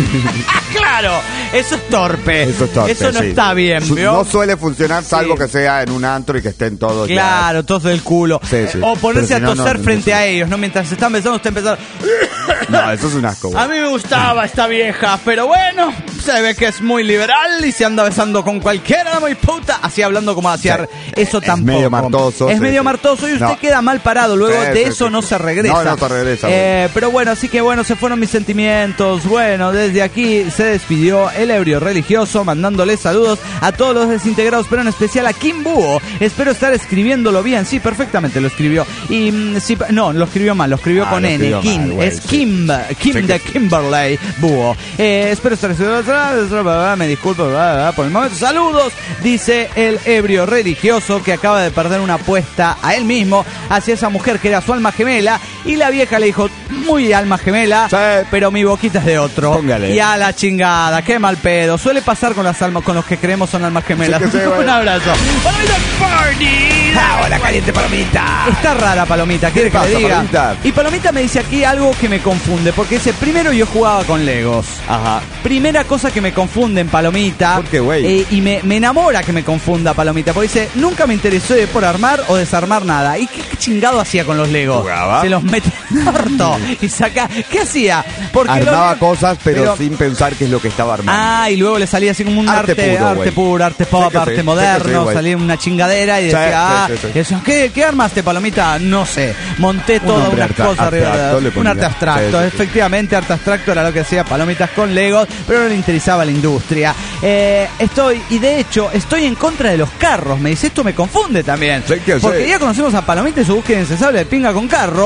claro, eso es torpe. Eso es torpe, Eso no sí. está bien, Su- ¿vio? No suele funcionar salvo Sí. que sea en un antro y que estén todos ya. Claro, tos del culo. Sí, sí. O ponerse Pero a si no, toser no, no, frente no. a ellos, ¿no? Mientras se están besando, usted empezar. No, eso es un asco, güey. A mí me gustaba esta vieja, pero bueno, se ve que es muy liberal y se anda besando con cualquiera, muy puta. Así hablando como hacia. Sí. Eso Es tampoco. medio martoso, Es sí, medio sí. martoso y usted No. queda mal parado. Luego Sí, de sí, eso sí, no sí. se regresa. No, no se regresa, Eh, pero bueno, así que bueno, se fueron mis sentimientos. Bueno, desde aquí se despidió el ebrio religioso, mandándole saludos a todos los desintegrados, pero en especial a Kim Búho. Espero estar escribiéndolo bien. Sí, perfectamente lo escribió. Y mm, sí, no, lo escribió mal, lo escribió Ah, con lo N. escribió Kim, mal, güey, es sí. Kim, Kim Sí que de sí. Kimberley Búho. Eh, espero estar me disculpo por el momento. Saludos, dice el ebrio religioso que acaba de perder una apuesta a él mismo hacia esa mujer que era su alma gemela y la vieja le dijo, muy alma gemela, Sí. pero mi boquita es de otro. Póngale. Y a la chingada, qué mal pedo. Suele pasar con las almas, con los que creemos son almas gemelas. Sí que sí, güey. Un abrazo. Palomita Party. Ah, hola, caliente palomita. Está rara Palomita, ¿quiere que pasa, le diga? Palomita? Y Palomita me dice aquí algo que me confunde, porque dice, primero yo jugaba con Legos. Ajá. Primera cosa que me confunde en Palomita. ¿Por qué, güey? eh, y me, me enamora que me confunda Palomita, porque dice, nunca me interesó de por armar o desarmar nada. ¿Y qué, qué chingado hacía con los Legos? ¿Jugaba? Se los mete en el orto y saca... ¿Qué hacía? Porque Armaba los- cosas, pero, pero- sin pensar qué es lo que estaba armando. Ah, y luego le salía así como un arte, Arte arte puro, puro, güey. arte, pop, Sí que arte sí, sí moderno, que sí, güey. salía una chingadera y Sí, decía, sí, ah, sí, sí. y decía, ¿qué, ¿qué armaste, Palomita? No sé, monté Un toda hombre una arta- cosa arriba abstracto, le de un ponía. arte abstracto, Sí, sí, sí. efectivamente, arte abstracto era lo que hacía Palomitas con Legos, pero no le interesaba la industria. Eh, estoy, y de hecho, estoy en contra de los carros, me dice, esto me confunde también, Sí que sí. porque ya conocemos a Palomita y su búsqueda incansable de pinga con carro,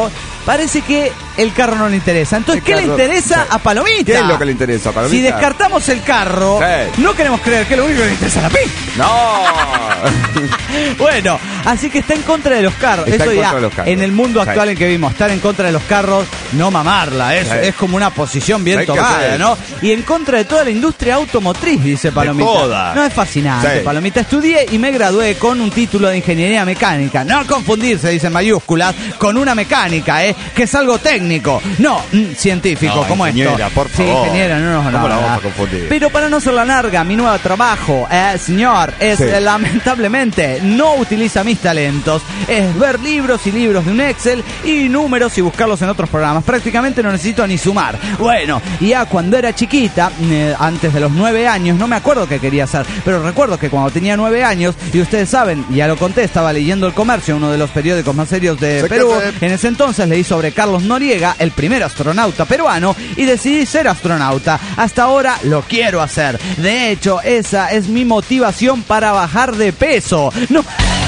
parece que el carro no le interesa. Entonces, El ¿qué carro, le interesa sí. a Palomita? ¿Qué es lo que le interesa a Palomita? Si descartamos el carro, Sí. no queremos creer que lo único que le interesa es la pi. ¡No! Bueno, así que está en contra de los carros. Está Eso en ya, contra de los carros. en el mundo Sí. actual en que vivimos, estar en contra de los carros, no mamarla. Es, Sí. es como una posición bien Hay que tomada, hacer. ¿no? Y en contra de toda la industria automotriz, dice Palomita. toda. No, es fascinante, Sí. Palomita. Estudié y me gradué con un título de ingeniería mecánica. No confundirse, dice en mayúsculas, con una mecánica, ¿eh? Que es algo técnico. No, mm, científico, No, como ingeniera, esto. por Sí, favor. ingeniera, no nos ¿Cómo no, la vamos no. a confundir? Pero para no ser la larga, mi nuevo trabajo, eh, señor, es Sí. eh, lamentablemente no utiliza mis talentos. Es ver libros y libros de un Excel y números y buscarlos en otros programas. Prácticamente no necesito ni sumar. Bueno, ya cuando era chiquita, eh, antes de los nueve años, no me acuerdo qué quería hacer, pero recuerdo que cuando tenía nueve años, y ustedes saben, ya lo conté, estaba leyendo El Comercio, uno de los periódicos más serios de Sé que Perú. sé. En ese entonces leí sobre Carlos Noriega, el primer astronauta peruano, y decidí ser astronauta. Hasta ahora lo quiero hacer. De hecho, esa es mi motivación para bajar de peso. No.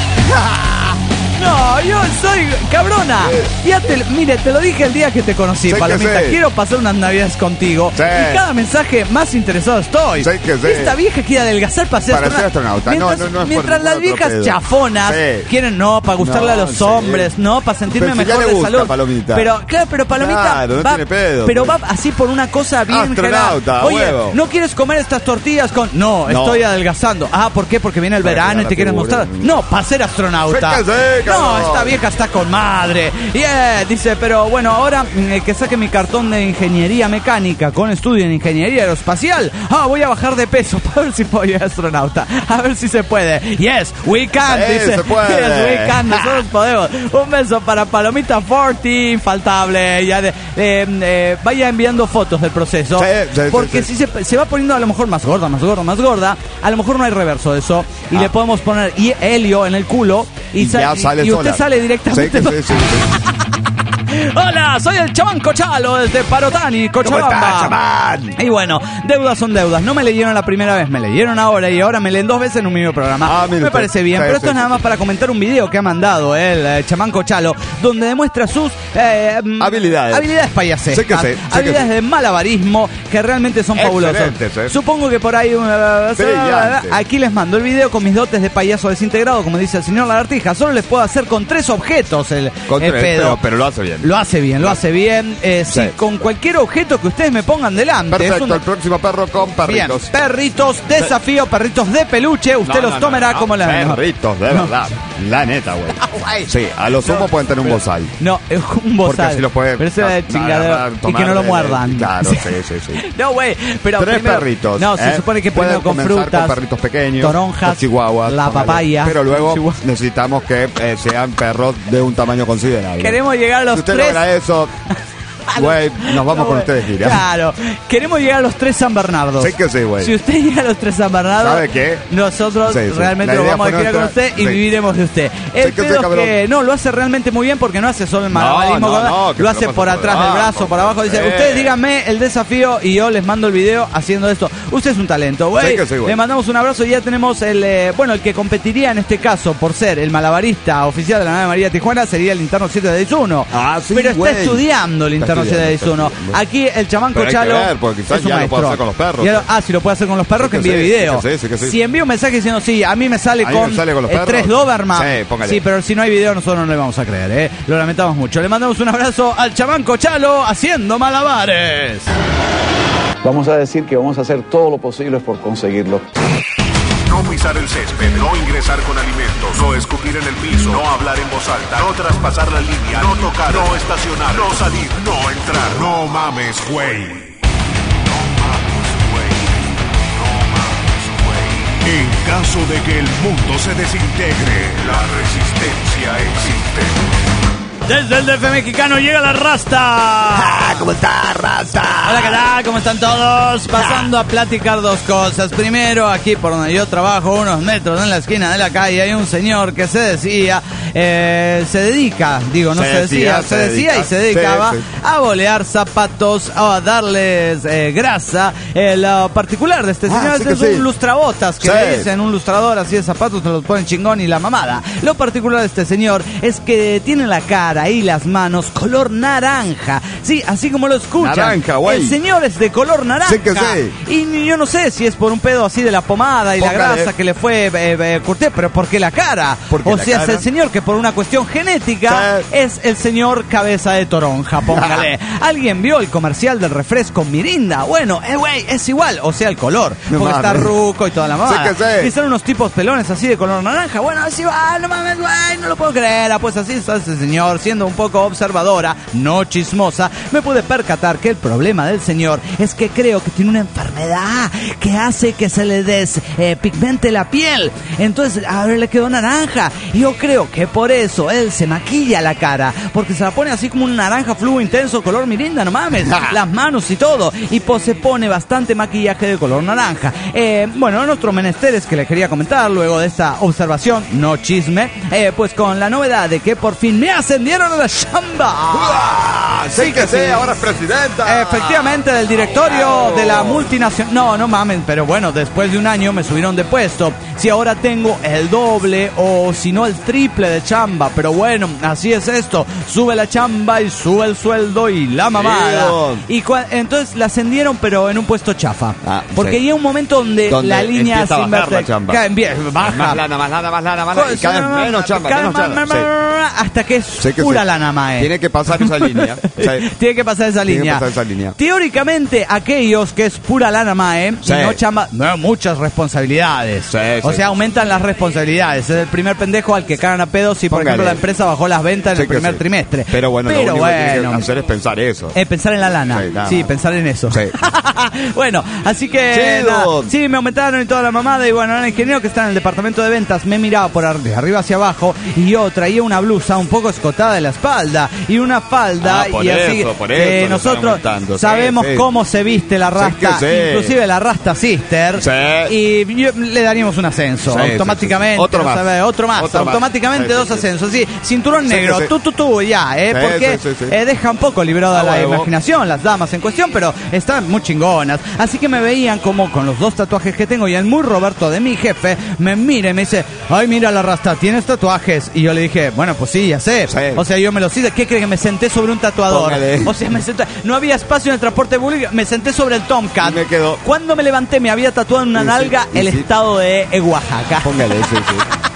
No, yo soy cabrona. Ya te, mire, te lo dije el día que te conocí, Sé que Palomita. sé. Quiero pasar unas navidades contigo. Sí. Y cada mensaje más interesado estoy. Sé que sé. Esta vieja quiere adelgazar para ser Para ser astronauta. astronauta. No, Mientras, no, no es por mientras las ningún viejas otro pedo. chafonas Sí. quieren, no, para gustarle No, a los sí. hombres, no, para sentirme Pero si ya mejor le de gusta, salud. Palomita. Pero, claro, pero Palomita Claro, no va, tiene pedo, pero pues. va así por una cosa bien Astronauta, general. Oye, huevo. ¿no quieres comer estas tortillas con...? No, No. estoy adelgazando. Ah, ¿por qué? Porque viene el Para verano que y la te quieres figura. mostrar. No, para ser astronauta. Sé que sé, No, cabrón. esta vieja está con madre. Yeah, dice, pero bueno, ahora mm, que saque mi cartón de ingeniería mecánica con estudio en ingeniería aeroespacial. Ah, voy a bajar de peso para ver si puedo ser astronauta. A ver si se puede. Yes, we can, Sí, dice. se puede. Yes, we can, nosotros podemos. Un beso para Palomita cuarenta, infaltable. Ya de, eh, eh, vaya enviando fotos del proceso. Sí, sí, porque sí, si se, se va poniendo a lo mejor más gorda, más gorda, más gorda, a lo mejor no hay reverso de eso. Y Ah. le podemos poner hi- helio en el culo y, Y sa- ya sale y usted sola. sale directamente. Sí, que sí, sí, sí. Hola, soy el chamán Cochalo desde Parotani, ¿Cómo Cochabamba. estás, chamán? Y bueno, deudas son deudas. No me leyeron la primera vez, me leyeron ahora y ahora me leen dos veces en un mismo programa. Ah, mire me usted. parece bien, Sí, pero sí, esto es sí, nada sí. más para comentar un video que ha mandado el eh, chamán Cochalo, donde demuestra sus eh, mm, Habilidades. habilidades payasescas, Sé que sé, sé que habilidades sé. de malabarismo que realmente son fabulosas. Excelentes, eh. Supongo que por ahí uh, Brillante. aquí les mando el video con mis dotes de payaso desintegrado, como dice el señor Lagartija. Solo les puedo hacer con tres objetos el, Con el tres, pedo. pero, pero lo hace bien. Lo hace bien, lo hace bien. Eh, sí, Sí. con cualquier objeto que ustedes me pongan delante. Es Perfecto, un- el próximo perro con Bien, perritos. perritos, desafío, perritos de peluche. Usted No, los no, tomará no, no, como la Perritos, de No. verdad. La neta, güey. Ay. Sí, a lo sumo pueden tener un bozal. No, es un bozal. Porque así los puede Pero ese de no, chingadero. agarrar, Y tomar que no lo de- muerdan. Claro, sí, sí, sí. No, güey. Pero Tres primero- perritos. No, se ¿eh? supone que Pueden primero con comenzar frutas. con perritos pequeños, toronjas, con chihuahuas, la póngale. papaya. Pero luego chihuahua. necesitamos que eh, sean perros de un tamaño considerable. Queremos llegar a los Si usted tres. logra eso, güey, nos vamos No, con güey. ustedes gira. Claro, queremos llegar a los tres San Bernardos. Sí que sí, güey. Si usted llega a los tres San Bernardos, ¿Sabe qué? nosotros Sí, sí. realmente La lo idea vamos a fue gira con nuestra. usted y Sí. viviremos de usted. El Sí que sí, pedo es cabrón. que no, lo hace realmente muy bien porque no hace solo el malabarismo, no, con- no, que lo se hace lo por pasa por atrás del debajo, brazo, por abajo. Dice, sí. ustedes díganme el desafío y yo les mando el video haciendo esto. Usted es un talento, güey. Sí que sí, güey. Le mandamos un abrazo y ya tenemos el, eh, bueno, el que competiría en este caso por ser el malabarista oficial de la nave María Tijuana sería el interno siete seis uno. Ah, sí, Pero está güey. estudiando el Está interno siete seis uno. estudiando, está estudiando. Aquí el chamán Pero hay que Cochalo ver, porque quizás es un ya lo puede maestro. hacer con los perros. Ya lo- ah, si lo puede hacer con los perros, Sí que que envíe sí, video. sí que sí, sí que sí. Si envía un mensaje diciendo, sí, a mí me sale A mí me con, sale con los eh, perros. tres Doberman. Sí, póngale. Sí, pero si no hay video nosotros no le vamos a creer, ¿eh? Lo lamentamos mucho. Le mandamos un abrazo al chamán Cochalo haciendo malabares. Vamos a decir que vamos a hacer todo lo posible por conseguirlo. No pisar el césped, no ingresar con alimentos, no escupir en el piso, no hablar en voz alta, no traspasar la línea, no tocar, no estacionar, no salir, no entrar. No mames, güey. En caso de que el mundo se desintegre, la resistencia existe. Desde el D F mexicano llega la Rasta. Ah, ¿cómo está, raza? Hola, ¿qué tal? ¿Cómo están todos? Pasando a platicar dos cosas. Primero, aquí por donde yo trabajo, unos metros en la esquina de la calle, hay un señor que se decía eh, se dedica, digo, no se, Se decía, decía, se se decía dedica. y se dedicaba Sí, sí. a bolear zapatos, a darles eh, grasa. Eh, lo particular de este Ah, señor sí es que un sí. lustrabotas, que Sí. le dicen un lustrador así de zapatos, te los ponen chingón y la mamada. Lo particular de este señor es que tiene la cara y las manos color naranja. Sí, así como lo escuchan. Naranja, güey. El señor es de color naranja. Sí que sí. Y yo no sé si es por un pedo así de la pomada y Póngale. la grasa que le fue eh, eh, curtida, pero ¿por qué la cara? Porque o la sea, cara. es el señor que por una cuestión genética Sí. es el señor cabeza de toronja, póngale. ¿Alguien vio el comercial del refresco Mirinda? Bueno, eh, güey, es igual, o sea, el color. No Porque está mames. ruco y toda la mamada. Sí que sí. Y son unos tipos pelones así de color naranja. Bueno, así va, no mames, güey, no lo puedo creer. Ah, pues así está ese señor, siendo un poco observadora, no chismosa, me pude percatar que el problema del señor es que creo que tiene una enfermedad que hace que se le despigmente la piel. Entonces, a ver, le quedó naranja. Y yo creo que por eso él se maquilla la cara, porque se la pone así como un naranja fluo intenso, color Mirinda, no mames, las manos y todo. Y pues se pone bastante maquillaje de color naranja. Eh, bueno, en otros menesteres que les quería comentar luego de esta observación, no chisme, eh, pues con la novedad de que por fin me ascendieron a la chamba. ¡Ah! Sí que sí, ahora es presidenta. Efectivamente, del directorio de la multinacional. No, no mamen, pero bueno, después de un año me subieron de puesto. Si ahora tengo el doble o si no el triple de chamba, pero bueno, así es esto. Sube la chamba y sube el sueldo y la mamada. Y cua- entonces la ascendieron, pero en un puesto chafa. Ah, porque sí. llega un momento donde, Donde la línea empieza a se bajar inverte. la chamba. Cae- empie- baja. Más lana, más lana, más lana, más lana. Y cada vez menos chamba, Cada- menos chamba. Sí. Hasta que es Sí que pura sí. lana, mae. Tiene que pasar esa línea. Sí. Tiene que pasar esa Tiene que línea. pasar esa línea. Teóricamente, aquellos que es pura lana mae Sí. y no chamba, no muchas responsabilidades. Sí, o sí. sea, aumentan las responsabilidades. Es el primer pendejo al que cagan a pedos si, por Póngale. ejemplo, la empresa bajó las ventas en Sí el que primer sí. trimestre. Pero bueno, Pero lo único que tiene bueno. que hacer es pensar eso. Eh, pensar en la lana. Sí, nada Sí, más. pensar en eso. Sí. Bueno, así que Chido. nada, sí, me aumentaron y toda la mamada. Y bueno, el ingeniero que está en el departamento de ventas me miraba por ar- de arriba hacia abajo y yo traía una blusa un poco escotada de la espalda y una falda. Ah, por y así eso, por que eso le están nosotros aumentando. Sí, sabemos sí. cómo se viste la rasta, Sí que sí. inclusive la rasta sister. Sí. Y yo- le daríamos un ascenso Sí, sí, automáticamente. sí. Otro ¿no más. sabe? Otro más. Otro más. automáticamente Sí, sí, dos sí. ascensos. Sí, cinturón Sí, negro, que sí. tú, tú, tú, ya, ¿eh? Sí, Porque sí, sí, sí. eh, deja un poco librada A la huevo. imaginación las damas en cuestión, pero están muy chingonas. Así que me veían como con los dos tatuajes que tengo y el muy Roberto de mi jefe me mira y me dice, ay, mira la rasta, ¿tienes tatuajes? Y yo le dije, bueno, pues sí, ya sé. Sí. O sea, yo me los hice. ¿Qué cree que me senté sobre un tatuador? Póngale. O sea, me senté, no había espacio en el transporte público, me senté sobre el Tomcat. Y me quedó. Cuando me levanté me había tatuado en una Y sí, nalga y el sí. estado de eh, Oaxaca. Póngale, sí, sí.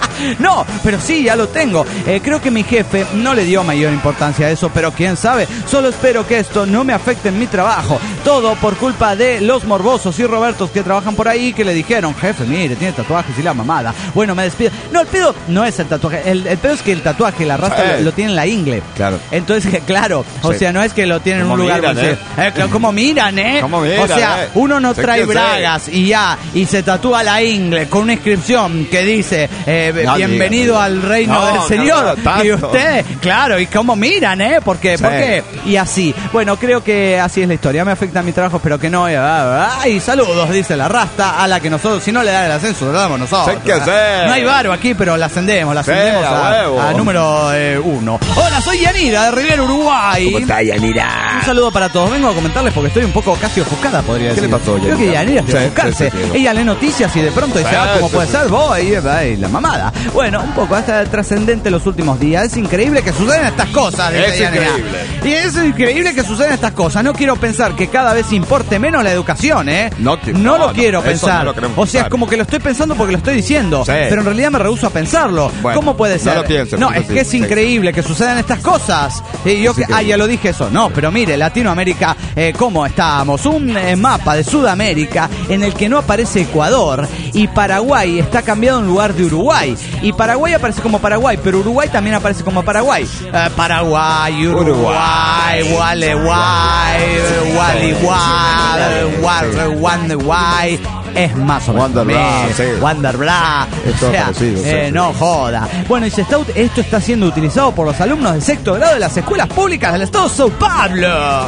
No, pero sí, ya lo tengo. Eh, creo que mi jefe no le dio mayor importancia a eso, pero quién sabe. Solo espero que esto no me afecte en mi trabajo. Todo por culpa de los morbosos y Robertos que trabajan por ahí que le dijeron, jefe, mire, tiene tatuajes y la mamada. Bueno, me despido. No, el pedo no es el tatuaje. El, el pedo es que el tatuaje, la raza, Sí. lo, lo tiene en la ingle. Claro. Entonces, que, claro, o Sí. sea, no es que lo tiene en un Como lugar. miran, donde- ¿eh? eh, claro, como miran, ¿eh? Como miran, o sea, eh. uno no Sé trae que sé. bragas y ya, y se tatúa la ingle con una inscripción que dice, eh, No bienvenido diga, al reino no, del no, Señor. no, tanto. Y usted, claro, y cómo miran, ¿eh? Porque, Sí. ¿por qué? Y así. Bueno, creo que así es la historia. Me afecta a mi trabajo, pero que no. Ay, saludos, dice la rasta, a la que nosotros, si no le da el ascenso, lo damos nosotros. Sé que ¿eh? sé. No hay varo aquí, pero la ascendemos, la Sí, ascendemos a a, huevo. a número eh, uno. Hola, soy Yanira de Rivera, Uruguay. ¿Cómo está, Yanira? Un saludo para todos. Vengo a comentarles porque estoy un poco casi ofuscada, podría ¿Qué decir. le pasó, Creo que Yanira? Yanira es de Sí, ofuscarse. sí, sí, sí. Ella lee noticias y de pronto dice, Sí, ah, ¿cómo sí, puede sí. ser vos? Y, y la mamada. Bueno, un poco hasta trascendente los últimos días. Es increíble que sucedan estas cosas. dice Es Yanira. increíble. Y es increíble que sucedan estas cosas. No quiero pensar que cada vez importe menos la educación, ¿eh? No que- no, no, lo no, quiero eso pensar. no lo queremos o sea, es pensar. como que lo estoy pensando porque lo estoy diciendo. Sí. Pero en realidad me rehúso a pensarlo. Bueno, ¿Cómo puede no ser? lo pienses, No, porque es sí, que es sí. increíble que sucedan estas cosas. Y yo Es que, ah, increíble. ya lo dije eso. No, pero mire, Latinoamérica, eh, ¿cómo estamos? Un eh, mapa de Sudamérica en el que no aparece Ecuador y Paraguay está cambiado en lugar de Uruguay. Y Paraguay aparece como Paraguay, pero Uruguay también aparece como Paraguay. Eh, Paraguay, Uruguay, Guale, guay, Guale, guay, guay, guay, guay. es más o menos. Wonderbra, sí. Wonderbra. Es todo o sea, parecido, sí, eh, sí. no joda. Bueno, y se está, esto está siendo utilizado por los alumnos del sexto grado de las escuelas públicas del estado de São Paulo.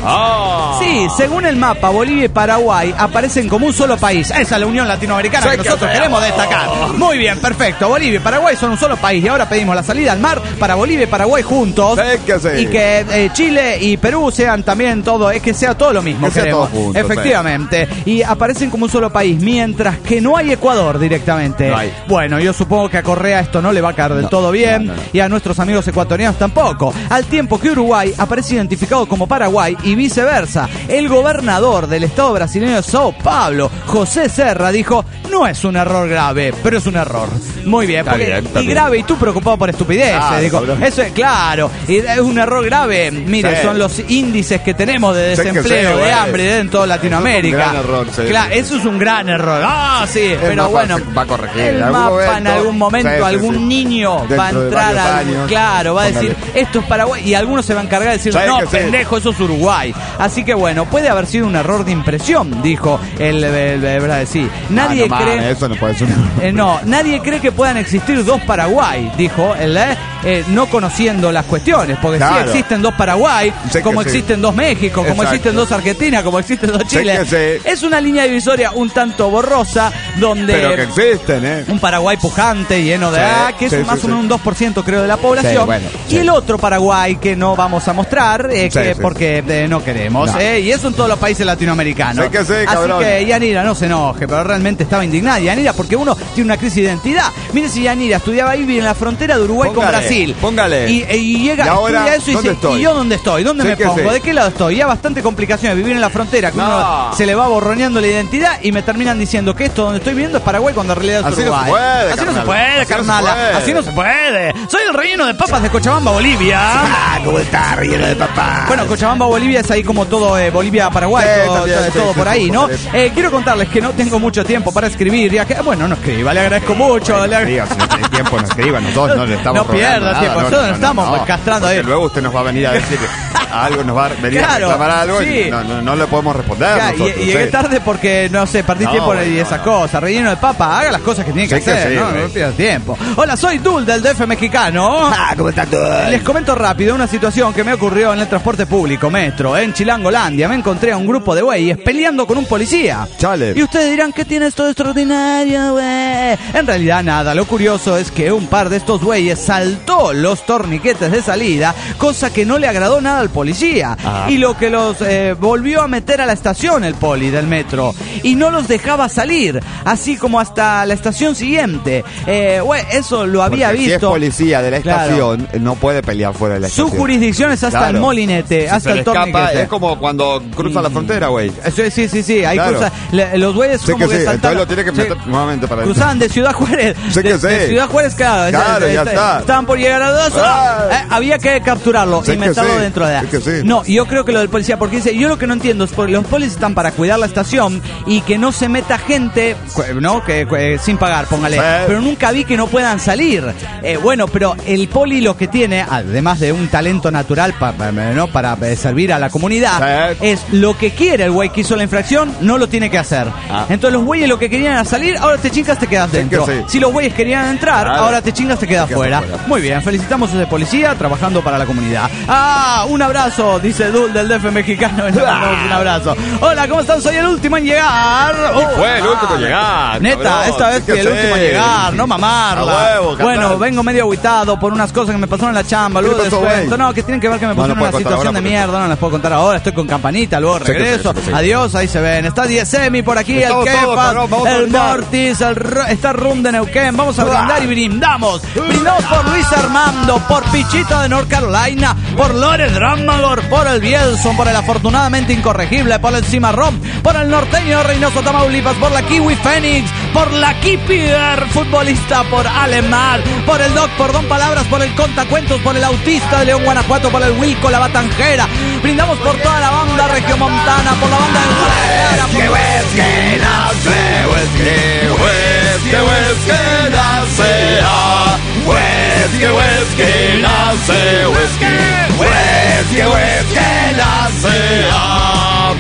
Ah. Sí, según el mapa, Bolivia y Paraguay aparecen como un solo país. Esa es la Unión Latinoamericana que nosotros queremos destacar. Muy bien, perfecto. Bolivia y Paraguay son un solo país y ahora pedimos la salida al mar para Bolivia y Paraguay juntos. Sí, que sí. Y que eh, Chile y Perú sean también todo, es que sea todo lo mismo, Que sea queremos. todo junto, Efectivamente. Y aparecen como un solo país, mientras que no hay Ecuador directamente. No hay. Bueno, yo supongo que a Correa esto no le va a caer del No, todo bien no, no, no. y a nuestros amigos ecuatorianos tampoco. Al tiempo que Uruguay aparece identificado como Paraguay y viceversa. El gobernador del estado brasileño de Sao Paulo, José Serra, dijo: no es un error grave, pero es un error. Muy bien, Está porque- bien, está y bien. grave, y tú preocupado por estupideces. Claro, dijo, cabrón. eso es claro, y es un error grave. Mire, Sí. son los índices que tenemos de Sí que desempleo, sí, de güey. hambre en toda Latinoamérica. Eso es un gran error, sí. Claro, eso es un gran error. Ah, sí, El pero mapa bueno, se va a corregir. el En algún mapa en momento, algún momento, sí, sí, algún sí. niño Dentro va a de entrar varios a años, claro, va a decir, póngale. esto es Paraguay, y algunos se va a encargar de decir, Sí, no, que sí. pendejo, eso es Uruguay. Así que bueno, puede haber sido un error de impresión, dijo el, el, el, el verdad, sí. Nadie Ah, no cree mames, eso no puede ser. eh, no, nadie cree que puedan existir dos Paraguay, dijo el, eh, eh, no conociendo las cuestiones, porque sí Claro. existen dos Paraguay, Sé que como sí. existen dos México, como Exacto. existen dos Argentina, como existen dos Sé Chile. que sí. Es una línea divisoria un tanto borrosa, donde Pero que existen, ¿eh? un Paraguay pujante, lleno de Sí, ah, que es sí, más sí, o menos sí. un dos por ciento creo de la población. Sí, bueno, y sí. el otro Paraguay que no vamos a mostrar, eh, Sí, que, sí, porque eh, no queremos. No. eh, y eso en todos los países latinoamericanos. Sí que sí, Así cabrón. que Yanira no se enoje, pero realmente estaba indignada Yanira porque uno tiene una crisis de identidad. Mire si Yanira estudiaba ahí vive en la frontera de Uruguay Póngale, con Brasil. póngale. Y, y llega, ¿Y ahora estudia eso y dónde dice, estoy? ¿y yo dónde estoy? ¿Dónde Sí me que pongo? sí. ¿De qué lado estoy? Ya bastante complicaciones vivir en la frontera, que No. uno se le va borroneando la identidad y me terminan diciendo que esto donde estoy viviendo es Paraguay cuando en realidad es Así no se Uruguay. puede, Así no se carnal. puede, Así no se carnala. puede. Así no se puede. Soy el relleno de papas de Cochabamba, Bolivia. Ah, ¿cómo está, relleno de papá? Bueno, Cochabamba, Bolivia es ahí como todo eh, Bolivia, Paraguay, Sí, todo, también, todo- sí, todo sí, por sí, ahí, sí, ¿no? sí. Eh, quiero contarles que no tengo mucho tiempo para escribir, ya que, bueno, no escriba, le agradezco mucho. le ag- Diga, si no tiene tiempo, no escriba, nosotros no le estamos No rogando pierda nada, tiempo, nosotros no estamos, pues, castrando porque ahí. luego usted nos va a venir a decir algo, nos va a venir Claro, a reclamar algo sí. y no, no, no le podemos responder Ya, y, nosotros, y llegué sí. tarde porque, no sé, perdí No, tiempo bueno, y no, esas no. cosas. Relleno de papa, haga las cosas que tiene que Sí que hacer, sí, ¿no? güey. No pierda tiempo. Hola, soy Dul del D F mexicano. Ah, ¿cómo está todo? Les comento rápido una situación que me ocurrió en el transporte público, metro, en Chilangolandia. Me encontré a un grupo de güeyes peleando con un policía. Chale. Y ustedes dirán, ¿qué tiene esto de extraordinario, güey? En realidad nada, lo curioso es que un par de estos güeyes saltó los torniquetes de salida, cosa que no le agradó nada al policía. Ah. Y lo que los eh, volvió a meter a la estación el poli del metro. Y no los dejaba salir, así como hasta la estación siguiente. Eh, güey, eso lo había Porque visto. si es policía de la Claro. estación, no puede pelear fuera de la Su estación. jurisdicción es hasta Claro. el molinete, Si hasta se el le escapa, torniquete. es como cuando cruza la frontera, güey. Sí, sí, sí, sí, ahí Claro. cruza. le- los güeyes Sí como que que sí, saltaron. entonces lo tiene que Sí. meter nuevamente para Cruzaban de Ciudad Juárez. Sí que de, sí. de Ciudad Juárez, claro. Claro, ya está. Estaban por llegar a dos. Ah. eh, había que capturarlo Sí y que meterlo sí, dentro de sí que sí. No, yo creo que lo del policía, porque dice, yo lo que no entiendo es porque los policías están para cuidar la estación y que no se meta gente, cu- ¿no? Que, cu- eh, sin pagar, póngale. Sí. Pero nunca vi que no puedan salir. Eh, bueno, pero el poli lo que tiene, además de un talento natural pa- pa- ¿no? para eh, servir a la comunidad, Sí. es lo que quiere el güey que hizo la infracción, no lo tiene que hacer. Ah. Entonces los güeyes lo que querían era salir, ahora te chingas, te quedas Sí, dentro. que sí. Si los güeyes querían entrar, Claro. ahora te chingas, te quedas Te quedas fuera. afuera. Muy bien, felicitamos a ese policía trabajando para la comunidad. Ah, un abrazo, dice Dul del D F mexicano. Le mandamos un abrazo. Hola, ¿cómo están? Soy el último en llegar. Oh, fue el último en llegar, Neta, cabrón. esta vez Sí que fui el sí. último en llegar, no mamarla. A huevo, carnal. bueno, vengo medio agüitado por unas cosas que me pasaron en la chamba. ¿Qué Luego le pasó, descuento. güey? No, que tienen que ver que me No, no pusieron puedo una contar situación ahora de porque- mierda. No les puedo contar ahora. Estoy con campanita, luego Sí que sí, regreso. sí que sí. Adiós, ahí se ven. Está Diesemi por aquí, Estamos el todos, Kefas, cabrón, vamos a el brindar. Mortis, el Ro- está Rum de Neuquén. Vamos a brindar y brindamos. Brindamos por Luis Armando, por Pichita de North Carolina, por Lore Dramagor, por el Bielson, por el afortunadamente incorregible, por el Cimarrón, por el norteño Reynoso Tamaulipas, por la Kiwi Fénix, por la Kipier futbolista, por Alemar, por el Doc, por Don Palabras, por el Contacuentos, por el Autista de León, Guanajuato, por el Wilco, la Batanjera. Brindamos por toda la banda regiomontana, por la banda de Guadalajara, por Whisky, nace, whisky, whisky, whisky, nace, ah. Whisky, whisky, nace, whisky, whisky, whisky, nace, ah.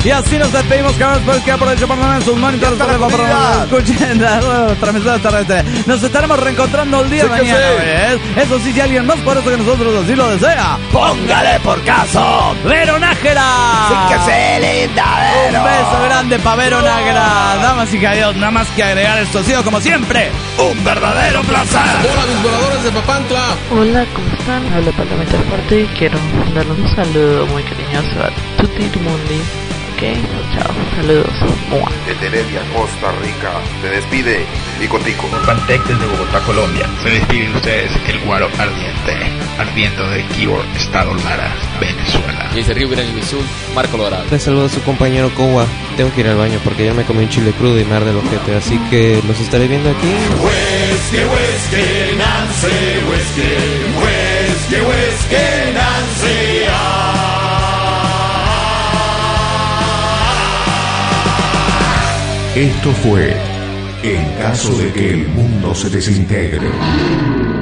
Y así nos despedimos, cabros, porque aprovecho para poner sus monitores para que escuchen la nueva transmisión terrestre. Nos estaremos reencontrando el día de mañana, ¿ves? Eso sí, si alguien más poderoso que nosotros así lo desea, Póngale por caso. Vero Nájera. Sí que sí, linda Vero. Un beso grande para Vero Nájera. Damas y caballeros, nada más que agregar, esto ha sido como siempre Un verdadero placer. Hola, mis voladores de Papantla. Hola, ¿cómo están? Hablo Parlamentar Fuerte y quiero darles un saludo muy cariñoso a Tutti Mundi. Ok, chao, saludos. Mua. Desde Heredia, Costa Rica, se despide Tico Tico. Pantec desde Bogotá, Colombia. Se despiden ustedes el Guaro Ardiente, ardiendo de Keyboard, Estado Lara, Venezuela. Y desde Río Grande do Sul, Marco Lorado. Les saludo a su compañero Kowa. Tengo que ir al baño porque ya me comí un chile crudo y me arde el ojete, así que los estaré viendo aquí. Whisky, whisky, Nancy, whisky, whisky, whisky, Nancy. Esto fue En caso de que el mundo se desintegre.